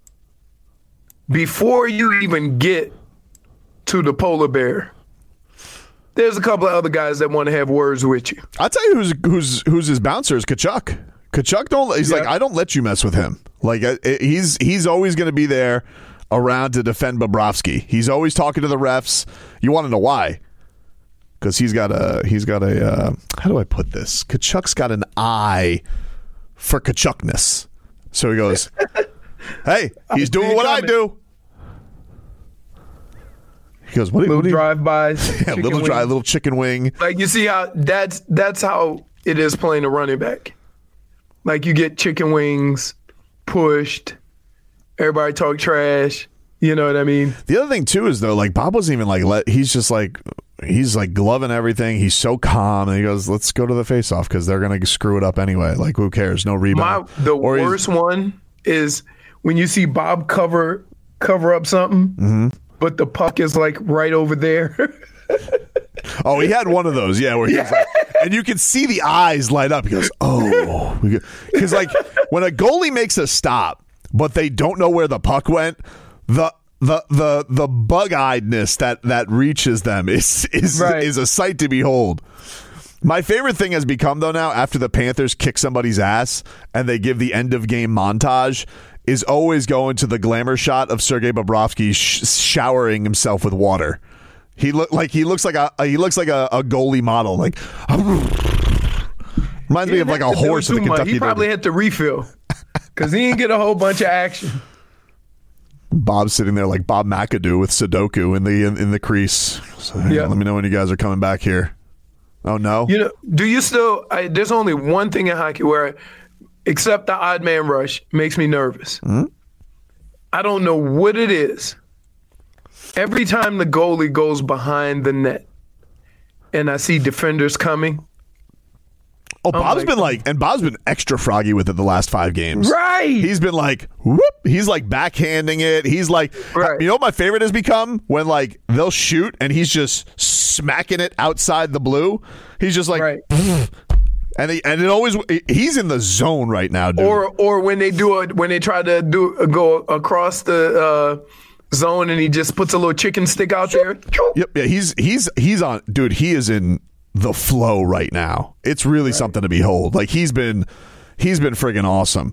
before you even get to the polar bear, there's a couple of other guys that want to have words with you. I'll tell you who's his bouncer is Tkachuk. Tkachuk he's like, I don't let you mess with him. Like he's always going to be there around to defend Bobrovsky. He's always talking to the refs. You want to know why? Because he's got a how do I put this? Tkachuk's got an eye for Tkachukness. So he goes, hey, he's doing what I do. He goes, what? Little drive-bys. Yeah, little chicken wing. Like, you see how that's how it is playing a running back. Like, you get chicken wings, pushed, everybody talk trash. You know what I mean? The other thing, too, is, though, like, Bob wasn't even, like, he's just, like, he's, like, gloving everything. He's so calm. And he goes, let's go to the face-off because they're going to screw it up anyway. Like, who cares? No rebound. The worst one is when you see Bob cover up something, but the puck is, like, right over there. Oh, he had one of those, yeah, where he was like, and you can see the eyes light up. He goes, oh. Because, like, when a goalie makes a stop, but they don't know where the puck went, the bug-eyedness that reaches them is a sight to behold. My favorite thing has become, though, now, after the Panthers kick somebody's ass and they give the end-of-game montage, is always going to the glamour shot of Sergei Bobrovsky showering himself with water. He looks like a goalie model. Like reminds me of like a horse in the Kentucky Derby. He probably had to refill because he didn't get a whole bunch of action. Bob's sitting there like Bob McAdoo with Sudoku in the crease. So, let me know when you guys are coming back here. Oh no! Do you still? There's only one thing in hockey where, except the odd man rush, makes me nervous. Mm-hmm. I don't know what it is. Every time the goalie goes behind the net, and I see defenders coming. Oh, Bob's been extra froggy with it the last 5 games. Right. He's been like, whoop. He's like backhanding it. He's like, You know what my favorite has become? When like they'll shoot and he's just smacking it outside the blue. He's just like, and it always, he's in the zone right now, dude. Or when they try to go across the zone and he just puts a little chicken stick out there. Yep. Yeah. He's on, dude. He is in the flow right now. It's really something to behold. Like he's been friggin' awesome.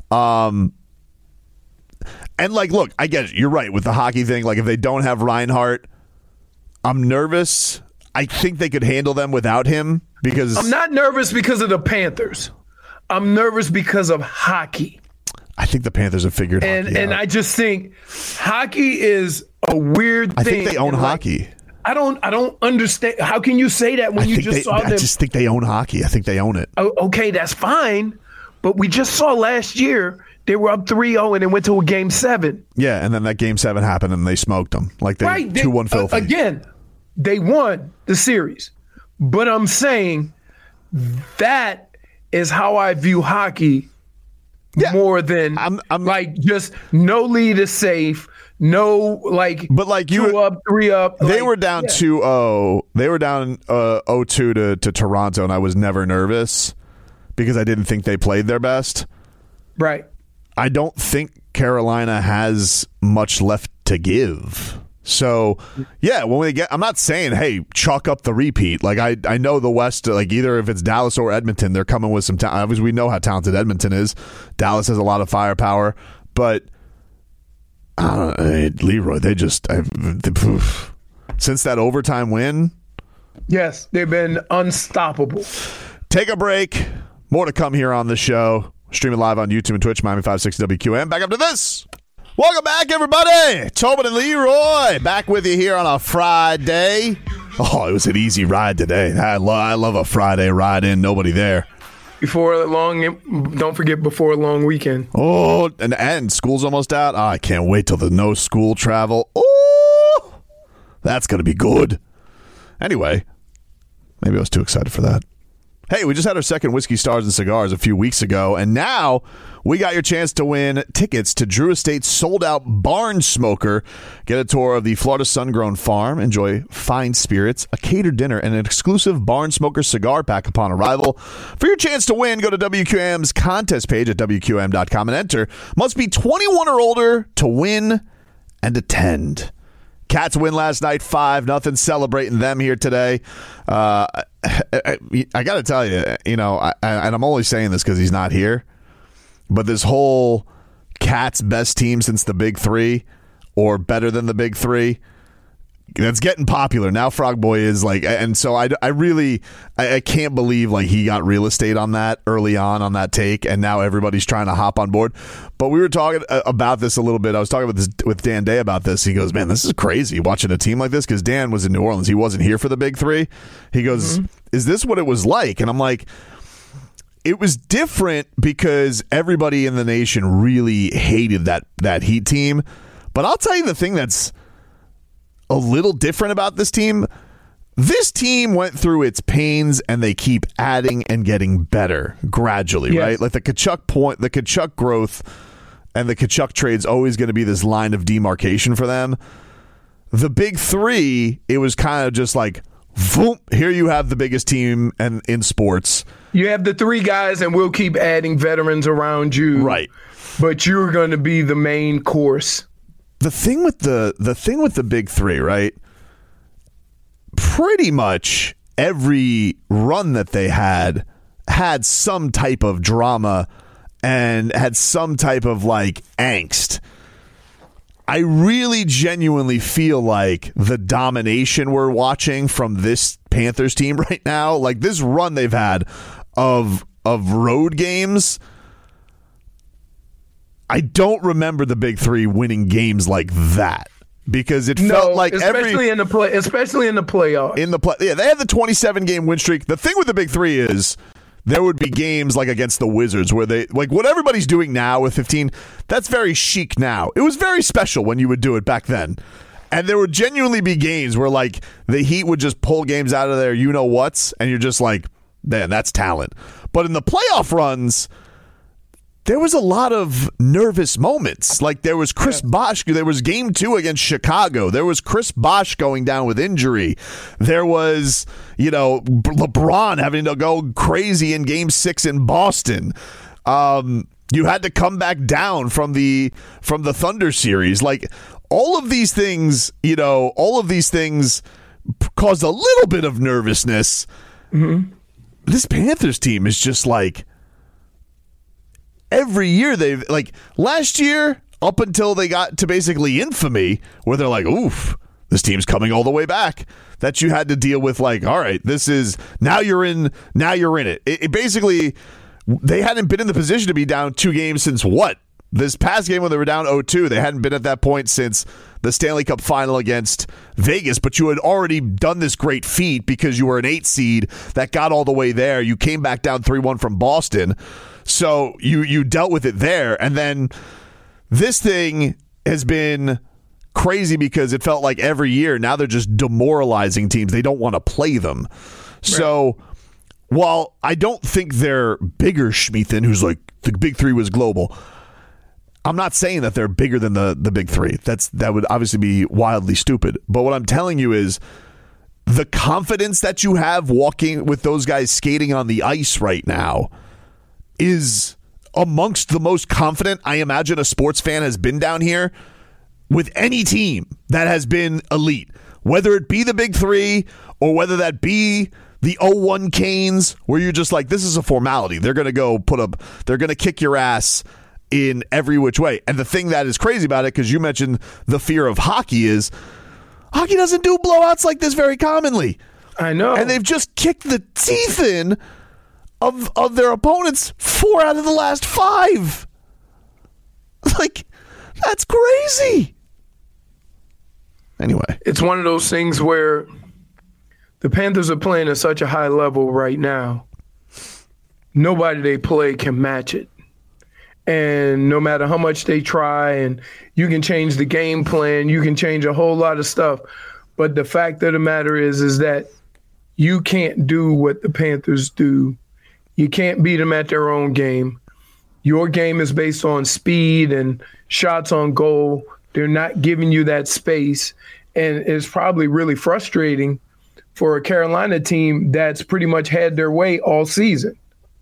And like, look, I get it. You're right with the hockey thing. Like if they don't have Reinhart, I'm nervous. I think they could handle them without him because I'm not nervous because of the Panthers. I'm nervous because of hockey. I think the Panthers have figured hockey out. And I just think hockey is a weird thing. I think they own hockey. I don't understand. How can you say that when you just saw them? I just think they own hockey. I think they own it. Okay, that's fine. But we just saw last year they were up 3-0 and it went to a Game 7. Yeah, and then that Game 7 happened and they smoked them. Like they 2-1 filthy. Again, they won the series. But I'm saying that is how I view hockey more than I'm like just no lead is safe. No, but 2 up, 3 up. They were down 2-0. They were down 0-2 to Toronto, and I was never nervous because I didn't think they played their best. Right. I don't think Carolina has much left to give. So, when I'm not saying, hey, chalk up the repeat. Like I know the West, like either if it's Dallas or Edmonton, they're coming with some talent. Obviously, we know how talented Edmonton is. Dallas has a lot of firepower, but. I don't know, Leroy, since that overtime win. Yes, they've been unstoppable. Take a break. More to come here on the show. Streaming live on YouTube and Twitch, Miami 560 WQAM. Back up to this. Welcome back, everybody. Tobin and Leroy back with you here on a Friday. Oh, it was an easy ride today. I love a Friday ride in. Nobody there. Don't forget before a long weekend. Oh, and school's almost out. Oh, I can't wait till the no school travel. Oh, that's going to be good. Anyway, maybe I was too excited for that. Hey, we just had our second Whiskey Stars and Cigars a few weeks ago, and now we got your chance to win tickets to Drew Estate's sold-out Barn Smoker. Get a tour of the Florida Sun-Grown Farm, enjoy fine spirits, a catered dinner, and an exclusive Barn Smoker cigar pack upon arrival. For your chance to win, go to WQAM's contest page at WQAM.com and enter. Must be 21 or older to win and attend. Cats win last night 5-0. Celebrating them here today. I got to tell you, and I'm only saying this because he's not here, but this whole Cats best team since the Big Three or better than the Big Three, that's getting popular now. Frog Boy is like, and so I can't believe like he got real estate on that early on that take, and now everybody's trying to hop on board. But we were talking about this a little bit. I was talking with Dan Day about this. He goes, man, this is crazy watching a team like this, because Dan was in New Orleans. He wasn't here for the Big Three. He goes, is this what it was like? And I'm like, it was different because everybody in the nation really hated that Heat team. But I'll tell you the thing that's a little different about this team. This team went through its pains and they keep adding and getting better gradually, right? Like the Kachuk growth and the Kachuk trade's always going to be this line of demarcation for them. The Big Three, it was kind of just like, boom, here you have the biggest team in sports. You have the 3 guys and we'll keep adding veterans around you. Right. But you're going to be the main course. The thing with the Big Three, right? Pretty much every run that they had some type of drama and had some type of like angst. I really genuinely feel like the domination we're watching from this Panthers team right now, like this run they've had of road games, I don't remember the Big Three winning games like that. Because it felt like especially in the playoffs. Yeah, they had the 27-game win streak. The thing with the Big Three is there would be games like against the Wizards where they, like what everybody's doing now with 15, that's very chic now. It was very special when you would do it back then. And there would genuinely be games where like the Heat would just pull games out of their you-know-whats, and you're just like, man, that's talent. But in the playoff runs, there was a lot of nervous moments. Like there was Chris Bosh. There was game 2 against Chicago. There was Chris Bosh going down with injury. There was, LeBron having to go crazy in game 6 in Boston. You had to come back down from the Thunder series. Like all of these things, caused a little bit of nervousness. Mm-hmm. This Panthers team is just like, every year they've, like last year up until they got to basically infamy where they're like, oof, this team's coming all the way back, that you had to deal with like, all right, this is now you're in it. It basically, they hadn't been in the position to be down 2 games since what? This past game when they were down 0-2, they hadn't been at that point since the Stanley Cup final against Vegas, but you had already done this great feat because you were an 8 seed that got all the way there. You came back down 3-1 from Boston. So you dealt with it there. And then this thing has been crazy because it felt like every year now they're just demoralizing teams. They don't want to play them. Right. So while I don't think they're bigger, Schmeathan, who's like the Big Three was global, I'm not saying that they're bigger than the Big Three. That would obviously be wildly stupid. But what I'm telling you is the confidence that you have walking with those guys skating on the ice right now is amongst the most confident I imagine a sports fan has been down here with any team that has been elite, whether it be the Big Three or whether that be the 0-1 Canes, where you're just like, this is a formality. They're going to go they're going to kick your ass in every which way. And the thing that is crazy about it, because you mentioned the fear of hockey, is hockey doesn't do blowouts like this very commonly. I know. And they've just kicked the teeth in of their opponents 4 out of the last 5. Like, that's crazy. Anyway. It's one of those things where the Panthers are playing at such a high level right now. Nobody they play can match it. And no matter how much they try, and you can change the game plan, you can change a whole lot of stuff. But the fact of the matter is that you can't do what the Panthers do. You can't beat them at their own game. Your game is based on speed and shots on goal. They're not giving you that space. And it's probably really frustrating for a Carolina team that's pretty much had their way all season.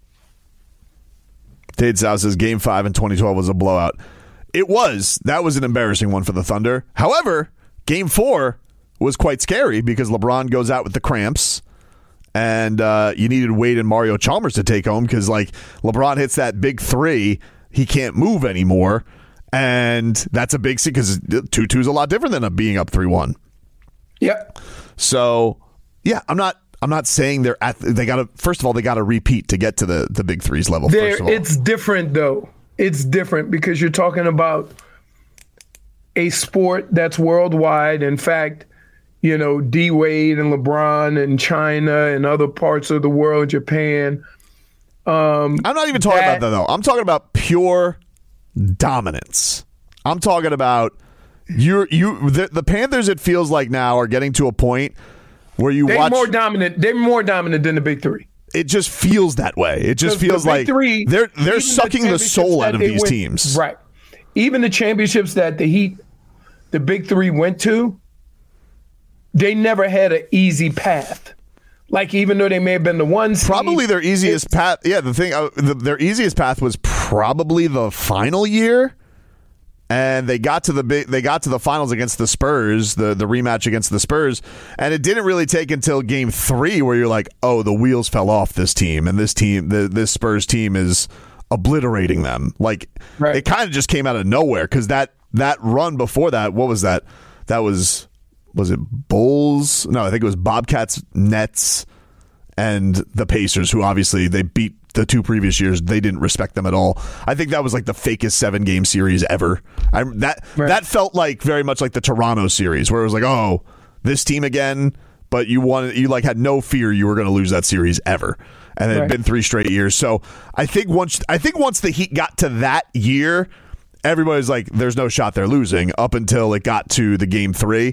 Dade South says Game 5 in 2012 was a blowout. It was. That was an embarrassing one for the Thunder. However, Game 4 was quite scary because LeBron goes out with the cramps. And you needed Wade and Mario Chalmers to take home because, like, LeBron hits that big 3. He can't move anymore. And that's a big thing because 2-2 is a lot different than being up 3-1. Yep. So, yeah, I'm not saying they got to, first of all, they got to repeat to get to the Big Threes level. First of all. It's different, though. It's different because you're talking about a sport that's worldwide. In fact, D. Wade and LeBron and China and other parts of the world, Japan. I'm not even talking about that, though. I'm talking about pure dominance. I'm talking about the Panthers, it feels like now, are getting to a point where they're more dominant than the Big Three. It just feels that way. It just feels like they're sucking the soul out of these teams. Right. Even the championships that the Big Three went to, they never had an easy path. Like, even though they may have been the ones, probably their easiest path. Yeah, their easiest path was probably the final year, and they got to the finals against the Spurs, the rematch against the Spurs, and it didn't really take until Game 3 where you're like, oh, the wheels fell off this team, and this this Spurs team is obliterating them. Like, right. It kind of just came out of nowhere because that that run before that, what was that? Was it Bulls? No, I think it was Bobcats, Nets, and the Pacers, who obviously they beat the 2 previous years. They didn't respect them at all. I think that was like the fakest 7-game series ever. That felt like very much like the Toronto series, where it was like, oh, this team again, but you like had no fear you were going to lose that series ever. And it had been 3 straight years. So I think once the Heat got to that year, everybody's like, there's no shot they're losing, up until it got to the game 3.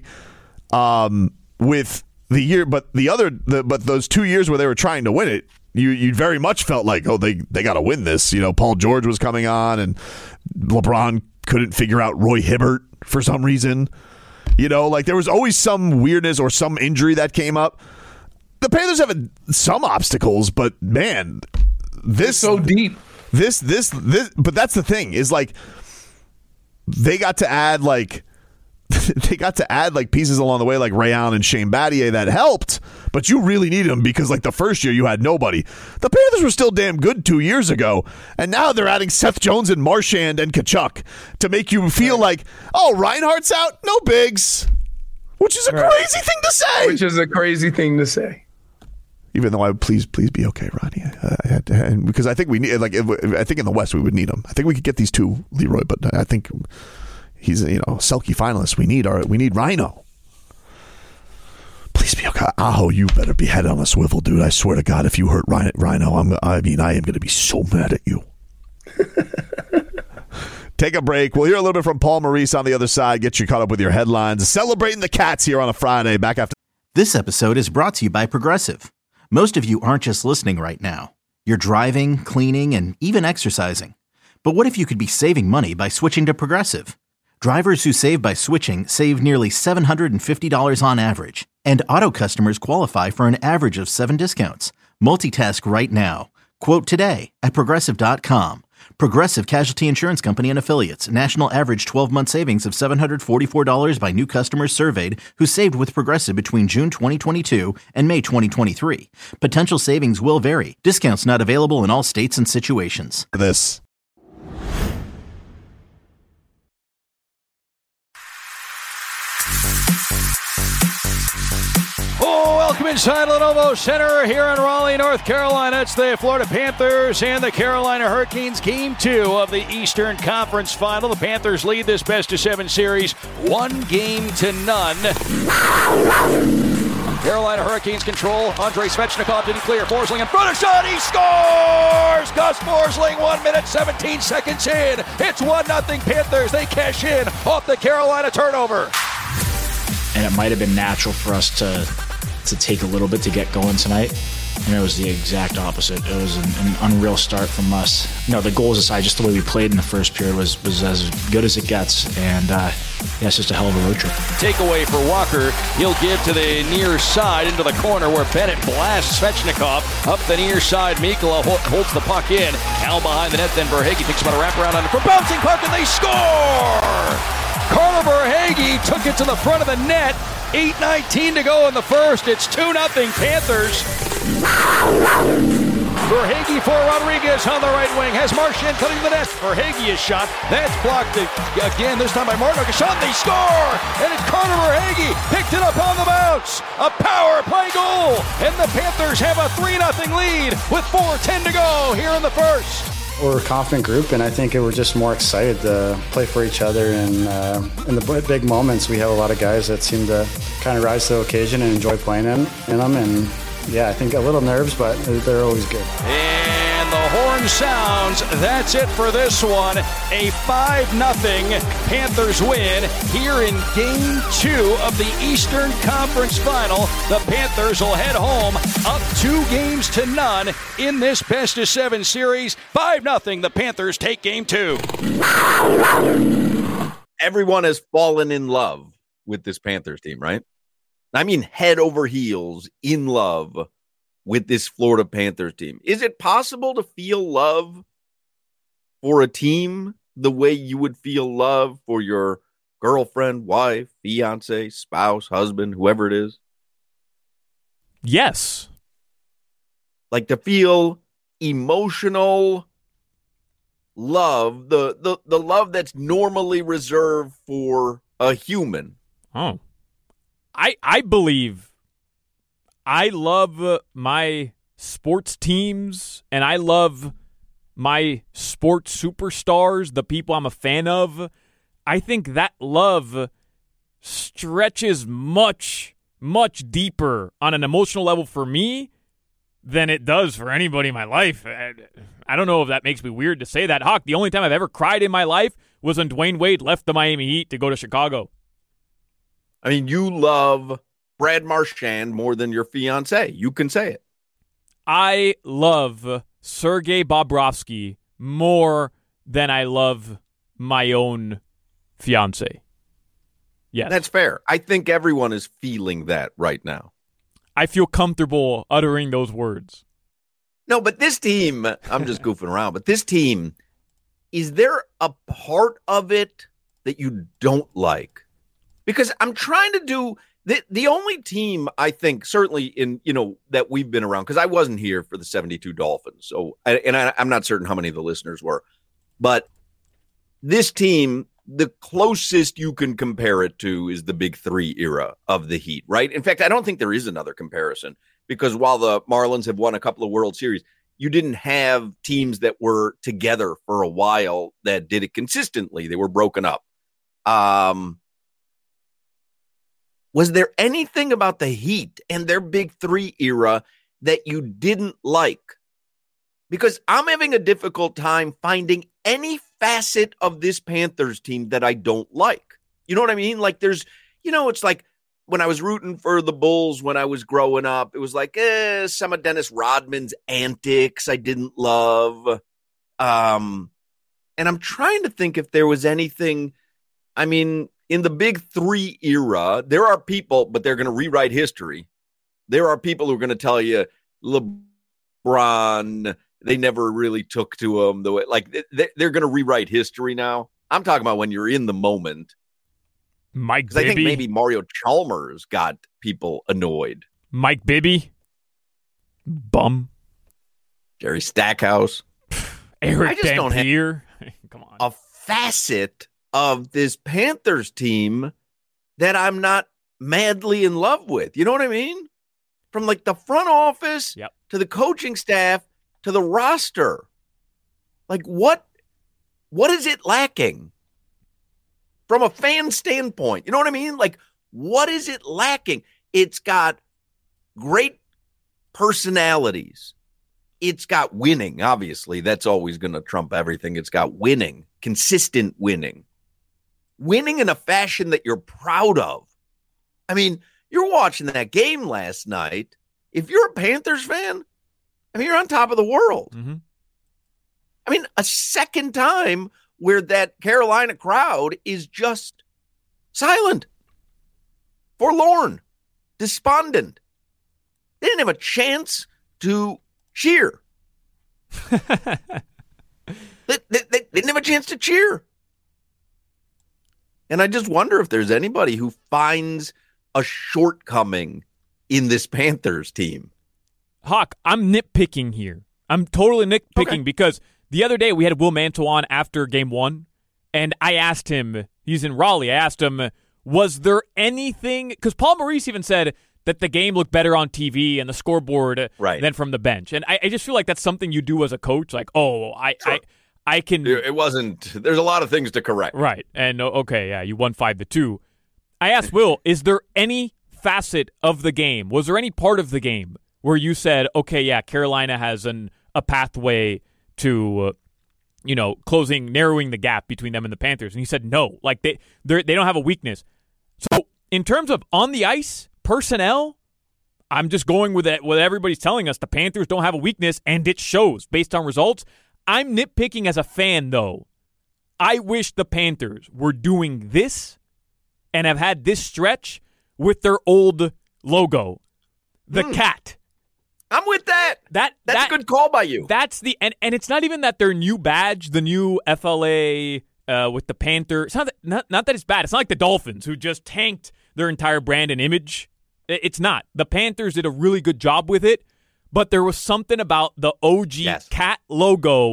With the year, but those 2 years where they were trying to win it, you very much felt like, oh, they got to win this. You know, Paul George was coming on, and LeBron couldn't figure out Roy Hibbert for some reason. You know, like there was always some weirdness or some injury that came up. The Panthers have some obstacles, but man, this so deep. This, but that's the thing, is like they got to add pieces along the way, like Ray Allen and Shane Battier, that helped, but you really needed them because like the first year you had nobody. The Panthers were still damn good 2 years ago, and now they're adding Seth Jones and Marchand and Kachuk to make you feel like, oh, Reinhardt's out, no bigs, which is a crazy thing to say. Even though please be okay, Ronnie, because I think we need, like, I think in the West we would need him. I think we could get these 2, Leroy, but I think he's Selke finalist. We need Rhino. Please be okay. Aho, you better be head on a swivel, dude. I swear to God, if you hurt Rhino, I am going to be so mad at you. Take a break. We'll hear a little bit from Paul Maurice on the other side. Get you caught up with your headlines. Celebrating the Cats here on a Friday. Back after. This episode is brought to you by Progressive. Most of you aren't just listening right now. You're driving, cleaning, and even exercising. But what if you could be saving money by switching to Progressive? Drivers who save by switching save nearly $750 on average. And auto customers qualify for an average of 7 discounts. Multitask right now. Quote today at Progressive.com. Progressive Casualty Insurance Company and Affiliates. National average 12-month savings of $744 by new customers surveyed who saved with Progressive between June 2022 and May 2023. Potential savings will vary. Discounts not available in all states and situations. This. Welcome inside Lenovo Center here in Raleigh, North Carolina. It's the Florida Panthers and the Carolina Hurricanes, Game 2 of the Eastern Conference Final. The Panthers lead this best-of-7 series 1-0. Carolina Hurricanes control. Andrei Svechnikov didn't clear. Forsling in front of shot. He scores! Gus Forsling, 1 minute, 17 seconds in. It's 1-0 Panthers. They cash in off the Carolina turnover. And it might have been natural for us to take a little bit to get going tonight, and it was the exact opposite. It was an unreal start from us. The goals aside, just the way we played in the first period was as good as it gets, and it's just a hell of a road trip. Takeaway for Walker. He'll give to the near side into the corner where Bennett blasts Svechnikov up the near side. Mikkola holds the puck in. Al behind the net, then Verhaeghe thinks about a wraparound on it for bouncing puck, and they score! Carter Verhaeghe took it to the front of the net. 8:19 to go in the first. It's 2-0 Panthers. Verhaeghe for Rodriguez on the right wing. Has Marchand cutting the net. Verhaeghe is shot. That's blocked again, this time by Martinook. A shot, they score! And it's Carter Verhaeghe. Picked it up on the bounce. A power play goal. And the Panthers have a 3-0 lead with 4:10 to go here in the first. We're a confident group, and I think we're just more excited to play for each other. And in the big moments, we have a lot of guys that seem to kind of rise to the occasion and enjoy playing in them. And yeah, I think a little nerves, but they're always good. And the horn sounds. That's it for this one. A 5-0 Panthers win here in Game 2 of the Eastern Conference Final. The Panthers will head home up 2-0 in this best-of-7 series. 5-0, the Panthers take Game 2. Everyone has fallen in love with this Panthers team, right? I mean, head over heels in love with this Florida Panthers team. Is it possible to feel love for a team the way you would feel love for your girlfriend, wife, fiance, spouse, husband, whoever it is? Yes. Like to feel emotional love, the love that's normally reserved for a human. Oh, I believe I love my sports teams and I love my sports superstars, the people I'm a fan of. I think that love stretches much, much deeper on an emotional level for me than it does for anybody in my life. I don't know if that makes me weird to say that. Hawk, the only time I've ever cried in my life was when Dwayne Wade left the Miami Heat to go to Chicago. I mean, you love Brad Marchand more than your fiance. You can say it. I love Sergei Bobrovsky more than I love my own fiance. Yes. That's fair. I think everyone is feeling that right now. I feel comfortable uttering those words. No, but this team, I'm just goofing around, but this team, is there a part of it that you don't like? Because I'm trying to do the only team I think certainly in, that we've been around, because I wasn't here for the 72 Dolphins. So, I'm not certain how many of the listeners were, but this team, the closest you can compare it to is the Big Three era of the Heat, right? In fact, I don't think there is another comparison, because while the Marlins have won a couple of World Series, you didn't have teams that were together for a while that did it consistently. They were broken up. Was there anything about the Heat and their Big Three era that you didn't like? Because I'm having a difficult time finding any facet of this Panthers team that I don't like. You know what I mean? Like there's, it's like when I was rooting for the Bulls when I was growing up, it was like some of Dennis Rodman's antics I didn't love. And I'm trying to think if there was anything, in the Big Three era, there are people, but they're going to rewrite history. There are people who are going to tell you LeBron, they never really took to him. They're going to rewrite history now. I'm talking about when you're in the moment. Mike Bibby. I think maybe Mario Chalmers got people annoyed. Mike Bibby. Bum. Jerry Stackhouse. Eric Dampier. Come on. A facet of this Panthers team that I'm not madly in love with. You know what I mean? From like the front office to the coaching staff to the roster. Like what is it lacking from a fan standpoint? You know what I mean? Like what is it lacking? It's got great personalities. It's got winning. Obviously, that's always going to trump everything. It's got winning, consistent winning. Winning in a fashion that you're proud of. I mean, you're watching that game last night. If you're a Panthers fan, you're on top of the world. Mm-hmm. A second time where that Carolina crowd is just silent, forlorn, despondent. They didn't have a chance to cheer. They didn't have a chance to cheer. And I just wonder if there's anybody who finds a shortcoming in this Panthers team. Hawk, I'm nitpicking here. I'm totally nitpicking because the other day we had Will Mantle on after game one, and I asked him, he's in Raleigh, I asked him, was there anything, because Paul Maurice even said that the game looked better on TV and the scoreboard than from the bench. And I just feel like that's something you do as a coach, like, I can. It wasn't. There's a lot of things to correct. Right. And you won 5-2. I asked Will, is there any facet of the game? Was there any part of the game where you said, Carolina has a pathway to, narrowing the gap between them and the Panthers? And he said no. Like they don't have a weakness. So in terms of on the ice personnel, I'm just going with what everybody's telling us. The Panthers don't have a weakness, and it shows based on results. I'm nitpicking as a fan, though. I wish the Panthers were doing this and have had this stretch with their old logo, the cat. I'm with that. That's a good call by you. That's and it's not even that their new badge, the new FLA with the Panther. It's not that it's bad. It's not like the Dolphins who just tanked their entire brand and image. It's not. The Panthers did a really good job with it. But there was something about the OG cat logo,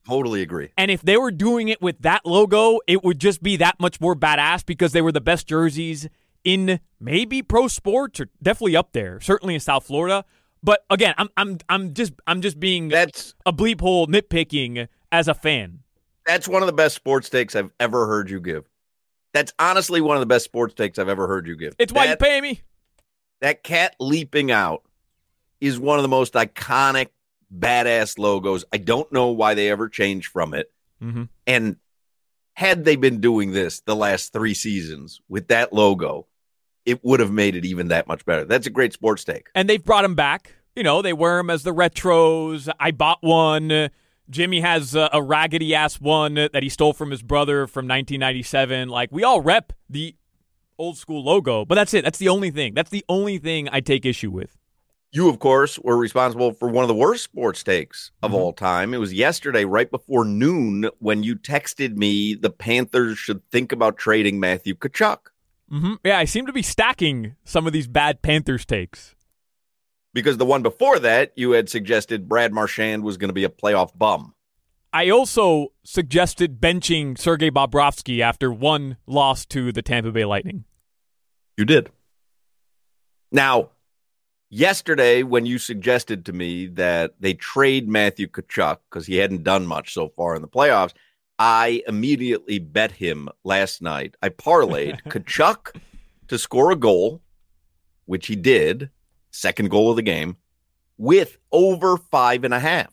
Totally agree. And if they were doing it with that logo, it would just be that much more badass because they were the best jerseys in maybe pro sports or definitely up there, certainly in South Florida. But again, I'm just being That's a bleep hole nitpicking as a fan. That's one of the best sports takes I've ever heard you give. That's honestly one of the best sports takes I've ever heard you give. It's why you pay me. That cat leaping out is one of the most iconic, badass logos. I don't know why they ever changed from it. Mm-hmm. And had they been doing this the last 3 seasons with that logo, it would have made it even that much better. That's a great sports take. And they've brought them back. You know, they wear them as the retros. I bought one. Jimmy has a raggedy-ass one that he stole from his brother from 1997. Like, we all rep the old-school logo, but that's it. That's the only thing. That's the only thing I take issue with. You, of course, were responsible for one of the worst sports takes of all time. It was yesterday, right before noon, when you texted me the Panthers should think about trading Matthew Tkachuk. Mm-hmm. Yeah, I seem to be stacking some of these bad Panthers takes. Because the one before that, you had suggested Brad Marchand was going to be a playoff bum. I also suggested benching Sergei Bobrovsky after one loss to the Tampa Bay Lightning. You did. Now, yesterday, when you suggested to me that they trade Matthew Tkachuk because he hadn't done much so far in the playoffs, I immediately bet him last night. I parlayed Tkachuk to score a goal, which he did, second goal of the game, with over 5.5.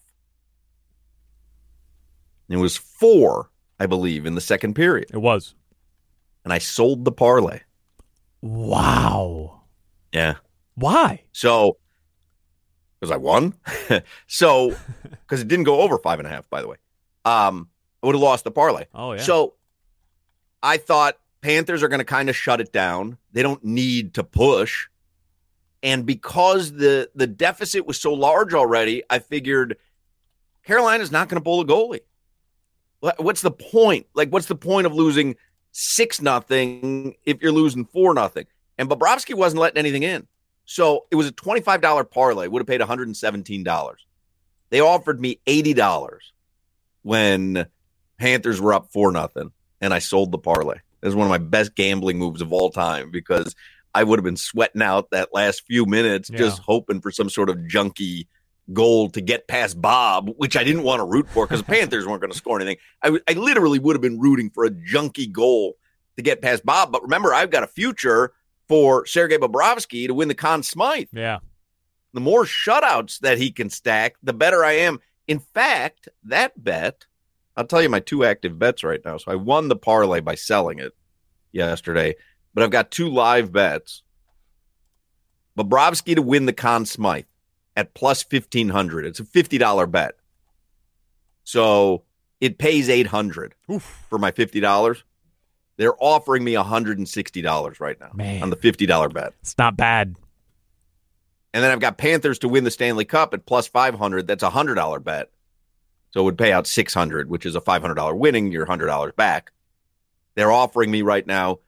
It was 4, I believe, in the second period. It was. And I sold the parlay. Wow. Yeah. Why? So, because I won. So, because it didn't go over 5.5, by the way. I would have lost the parlay. Oh, yeah. So, I thought Panthers are going to kind of shut it down. They don't need to push. And because the deficit was so large already, I figured Carolina's not going to pull a goalie. What's the point? Like, what's the point of losing 6-0 if you're losing 4-0? And Bobrovsky wasn't letting anything in. So it was a $25 parlay. Would have paid $117. They offered me $80 when Panthers were up 4-0, and I sold the parlay. It was one of my best gambling moves of all time because I would have been sweating out that last few minutes just hoping for some sort of junky goal to get past Bob, which I didn't want to root for because the Panthers weren't going to score anything. I literally would have been rooting for a junky goal to get past Bob. But remember, I've got a future for Sergei Bobrovsky to win the Conn Smythe. Yeah. The more shutouts that he can stack, the better I am. In fact, that bet, I'll tell you my 2 active bets right now. So I won the parlay by selling it yesterday, but I've got 2 live bets. Bobrovsky to win the Conn Smythe at plus 1,500. It's a $50 bet. So it pays $800 for my $50. They're offering me $160 right now on the $50 bet. It's not bad. And then I've got Panthers to win the Stanley Cup at plus 500. That's a $100 bet. So it would pay out $600, which is a $500 winning, your $100 back. They're offering me right now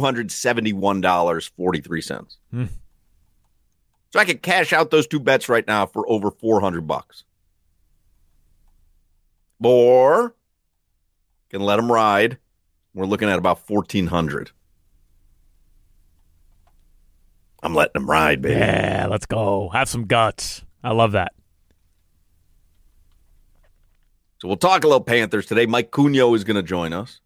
$271.43. So I could cash out those 2 bets right now for over $400. Or can let them ride. We're looking at about $1,400. I'm letting them ride, baby. Yeah, let's go. Have some guts. I love that. So we'll talk a little Panthers today. Mike Cugno is going to join us.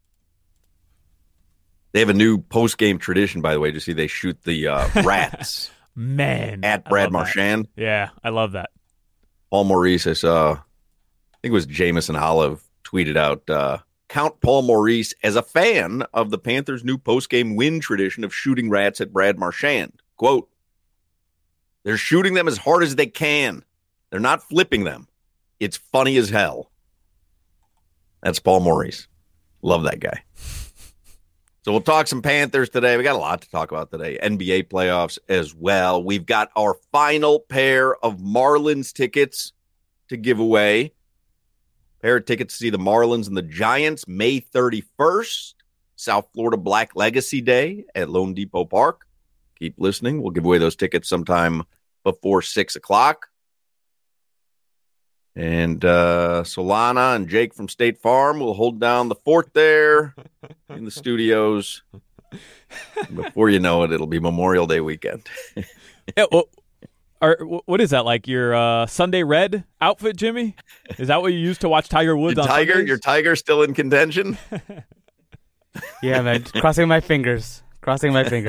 They have a new post-game tradition, by the way. Did you see they shoot the rats? Man. At Brad Marchand. That. Yeah, I love that. Paul Maurice, I saw, I think it was Jameson Olive tweeted out, count Paul Maurice as a fan of the Panthers' new post-game win tradition of shooting rats at Brad Marchand. Quote, they're shooting them as hard as they can. They're not flipping them. It's funny as hell. That's Paul Maurice. Love that guy. So we'll talk some Panthers today. We got a lot to talk about today. NBA playoffs as well. We've got our final pair of Marlins tickets to give away. Pair of tickets to see the Marlins and the Giants May 31st. South Florida Black Legacy Day at Lone Depot Park. Keep listening. We'll give away those tickets sometime before 6 o'clock. And Solana and Jake from State Farm will hold down the fort there in the studios. Before you know it, it'll be Memorial Day weekend. Yeah, what is that, like your Sunday Red outfit, Jimmy? Is that what you use to watch Tiger Woods on Sundays? Your Tiger still in contention? Yeah, man. Crossing my fingers. For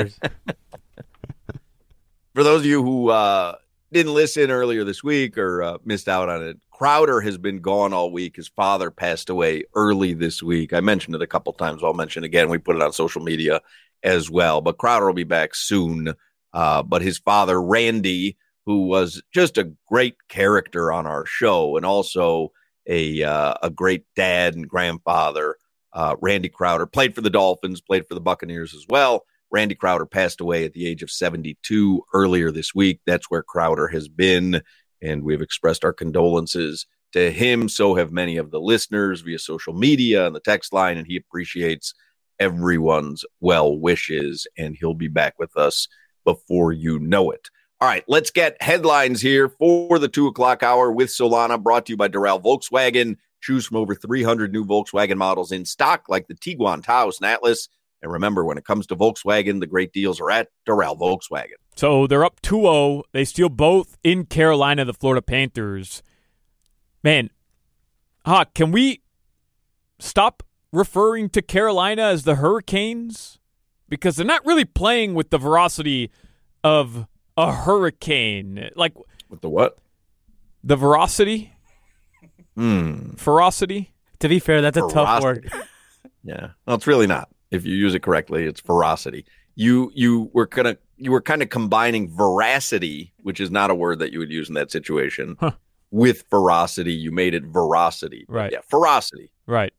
those of you who didn't listen earlier this week or missed out on it, Crowder has been gone all week. His father passed away early this week. I mentioned it a couple times. I'll mention it again. We put it on social media as well. But Crowder will be back soon. But his father, Randy, who was just a great character on our show and also a great dad and grandfather, Randy Crowder, played for the Dolphins, played for the Buccaneers as well. Randy Crowder passed away at the age of 72 earlier this week. That's where Crowder has been, and we've expressed our condolences to him. So have many of the listeners via social media and the text line, and he appreciates everyone's well wishes, and he'll be back with us before you know it. All right, let's get headlines here for the 2 o'clock hour with Solana, brought to you by Doral Volkswagen. Choose from over 300 new Volkswagen models in stock, like the Tiguan, Taos, and Atlas. And remember, when it comes to Volkswagen, the great deals are at Doral Volkswagen. So they're up 2-0. They steal both in Carolina, the Florida Panthers. Man, can we stop referring to Carolina as the Hurricanes? Because they're not really playing with the veracity of a hurricane. Like, with the what? The veracity? Ferocity? To be fair, that's a tough word. Yeah. Well, it's really not. If you use it correctly, it's ferocity. You were kind of combining veracity, which is not a word that you would use in that situation, with ferocity. You made it veracity. Right. Yeah, ferocity. Right.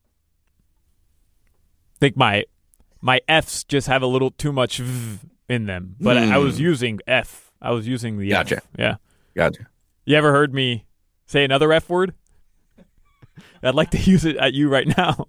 I think my F's just have a little too much v in them, but I was using F. I was using the Gotcha. F. Yeah. Gotcha. You ever heard me say another F word? I'd like to use it at you right now.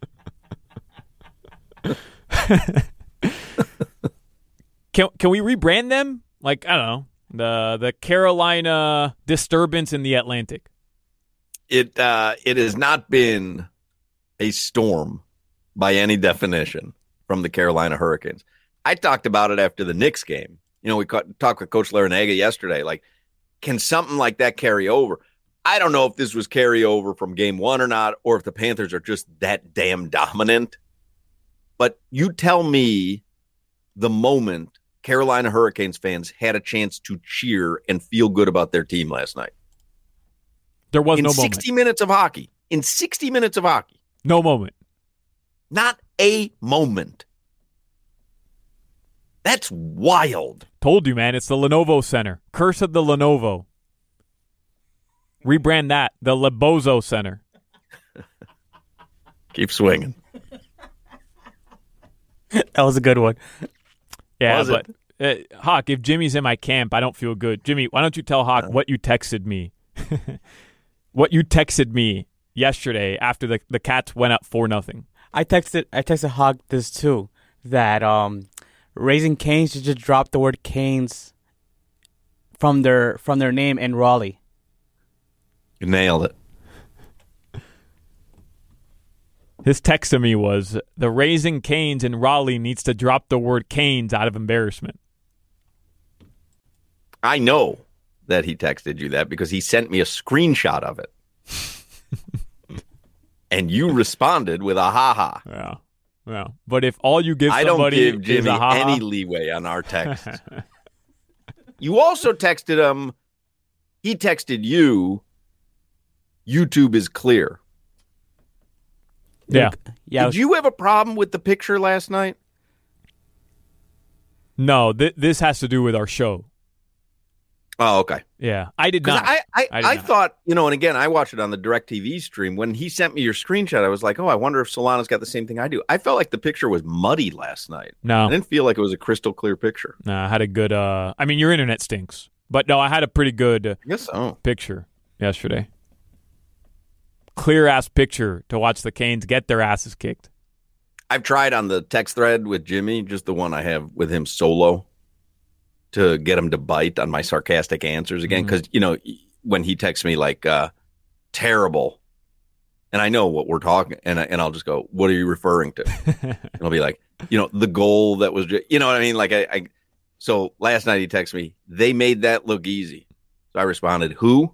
Can we rebrand them? Like, I don't know, the Carolina disturbance in the Atlantic. It has not been a storm by any definition from the Carolina Hurricanes. I talked about it after the Knicks game. You know, we talked with Coach Larinaga yesterday. Like, can something like that carry over? I don't know if this was carryover from game one or not, or if the Panthers are just that damn dominant. But you tell me the moment Carolina Hurricanes fans had a chance to cheer and feel good about their team last night. There was no moment. In 60 minutes of hockey. In 60 minutes of hockey. No moment. Not a moment. That's wild. Told you, man. It's the Lenovo Center. Curse of the Lenovo. Rebrand that. The Lebozo Center. Keep swinging. That was a good one. Yeah, but Hawk, if Jimmy's in my camp, I don't feel good. Jimmy, why don't you tell Hawk what you texted me? What you texted me yesterday after the Cats went up 4-0. I texted Hawk this too, that Raising Canes should just drop the word Canes from their name in Raleigh. You nailed it. His text to me was, the Raising Canes in Raleigh needs to drop the word Canes out of embarrassment. I know that he texted you that because he sent me a screenshot of it. And you responded with a ha-ha. Yeah. But if all you give somebody I don't give is Jimmy a ha-ha, any leeway on our text. You also texted him. He texted you, YouTube is clear. Yeah. Did you have a problem with the picture last night? No, this has to do with our show. Oh, okay. Yeah, I did not. I thought, and again, I watched it on the DirecTV stream. When he sent me your screenshot, I was like, oh, I wonder if Solana's got the same thing I do. I felt like the picture was muddy last night. No. I didn't feel like it was a crystal clear picture. No, I had a good, your internet stinks. But no, I had a pretty good picture yesterday. Clear-ass picture to watch the Canes get their asses kicked. I've tried on the text thread with Jimmy, just the one I have with him solo, to get him to bite on my sarcastic answers again. Because, when he texts me like, terrible. And I know what we're talking, and I'll just go, what are you referring to? And I'll be like, the goal that was, you know what I mean? Like so last night he texted me, they made that look easy. So I responded, who?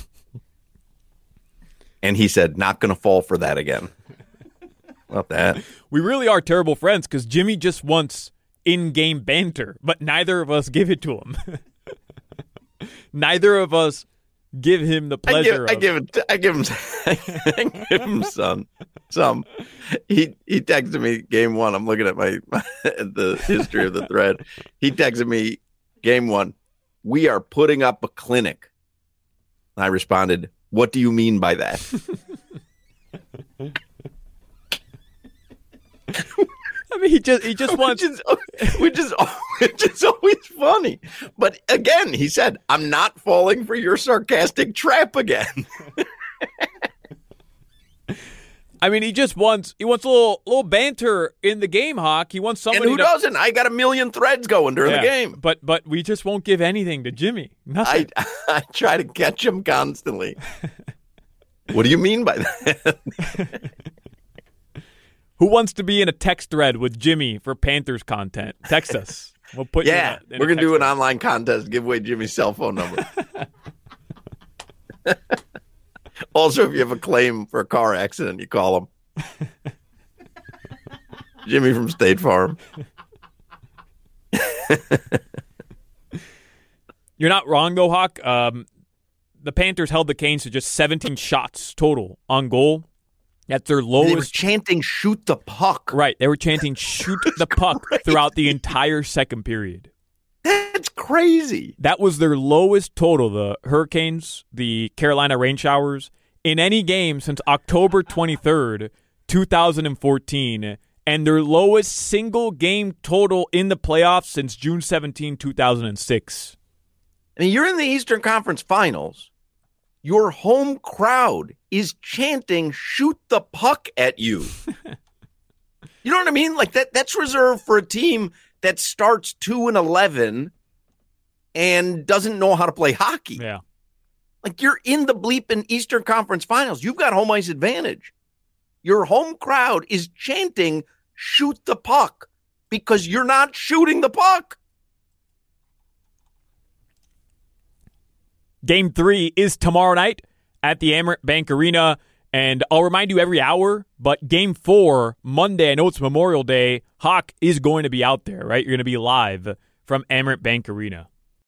And he said, not going to fall for that again. About that. We really are terrible friends because Jimmy just wants in-game banter, but neither of us give it to him. Neither of us give him the pleasure. I give him some. He texted me game 1. I'm looking at the history of the thread. He texted me game 1. We are putting up a clinic. I responded, what do you mean by that? I mean, he just wants, which is always funny. But again, he said, "I'm not falling for your sarcastic trap again." I mean, he wants a little banter in the game, Hawk. He wants somebody. And who doesn't? I got a million threads going during the game. But we just won't give anything to Jimmy. Nothing. I try to catch him constantly. What do you mean by that? Who wants to be in a text thread with Jimmy for Panthers content? Text us. We'll put you in we're going to do an online contest, give away Jimmy's cell phone number. Also, if you have a claim for a car accident, you call him. Jimmy from State Farm. You're not wrong, though, Hawk. The Panthers held the Canes to just 17 shots total on goal. That's their lowest. They were chanting, shoot the puck. Right. They were chanting, shoot the puck throughout the entire second period. That's crazy. That was their lowest total, the Hurricanes, the Carolina Rain Showers, in any game since October 23rd, 2014, and their lowest single game total in the playoffs since June 17, 2006. I mean, you're in the Eastern Conference Finals. Your home crowd is chanting, shoot the puck at you. You know what I mean? Like that's reserved for a team that starts 2-11 and doesn't know how to play hockey. Yeah. Like you're in the bleeping Eastern Conference Finals. You've got home ice advantage. Your home crowd is chanting, shoot the puck, because you're not shooting the puck. Game 3 is tomorrow night at the Amerant Bank Arena, and I'll remind you every hour, but Game 4, Monday, I know it's Memorial Day, Hawk is going to be out there, right? You're going to be live from Amerant Bank Arena.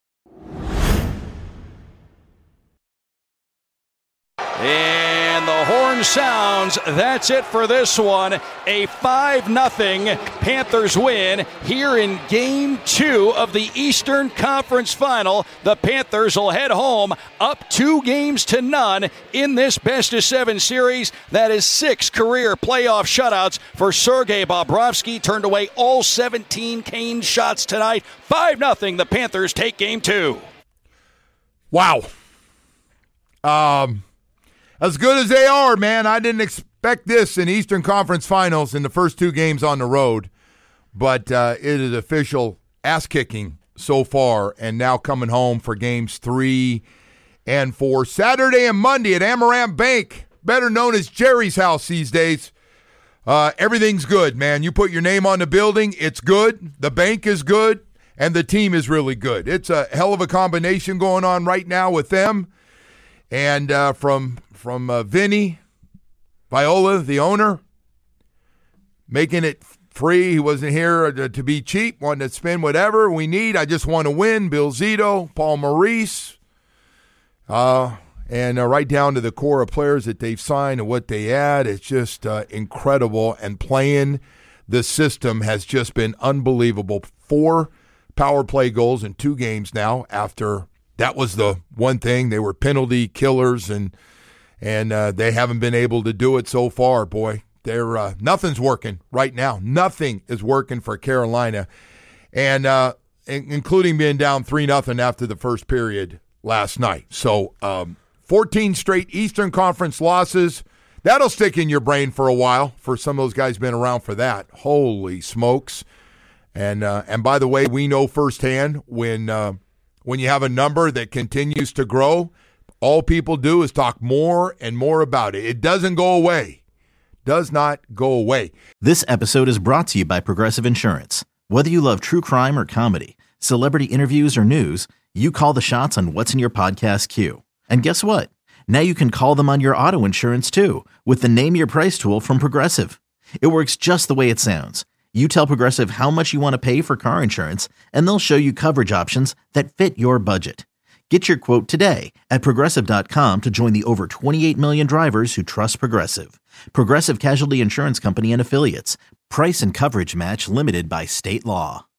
And the horn sounds. That's it for this one. A 5-0 Panthers win here in Game 2 of the Eastern Conference Final. The Panthers will head home up 2-0 in this best-of-7 series. That is 6 career playoff shutouts for Sergei Bobrovsky. Turned away all 17 Canes shots tonight. 5-0, the Panthers take Game 2. Wow. As good as they are, man, I didn't expect this in Eastern Conference Finals in the first 2 games on the road. But it is official ass-kicking so far, and now coming home for Games 3 and 4. Saturday and Monday at Amerant Bank, better known as Jerry's house these days. Everything's good, man. You put your name on the building, it's good. The bank is good, and the team is really good. It's a hell of a combination going on right now with them. And from Vinny Viola, the owner, making it free. He wasn't here to be cheap, wanted to spend whatever we need. I just want to win. Bill Zito, Paul Maurice, and right down to the core of players that they've signed and what they add. It's just incredible. And playing the system has just been unbelievable. 4 power play goals in 2 games now after that was the one thing. They were penalty killers, and they haven't been able to do it so far, boy. They're nothing's working right now. Nothing is working for Carolina, and including being down 3-0 after the first period last night. So 14 straight Eastern Conference losses. That'll stick in your brain for a while for some of those guys been around for that. Holy smokes. And by the way, we know firsthand when you have a number that continues to grow all people do is talk more and more about it. It doesn't go away. Does not go away. This episode is brought to you by Progressive Insurance. Whether you love true crime or comedy, celebrity interviews or news, you call the shots on what's in your podcast queue. And guess what? Now you can call them on your auto insurance too with the Name Your Price tool from Progressive. It works just the way it sounds. You tell Progressive how much you want to pay for car insurance, and they'll show you coverage options that fit your budget. Get your quote today at Progressive.com to join the over 28 million drivers who trust Progressive. Progressive Casualty Insurance Company and Affiliates. Price and coverage match limited by state law.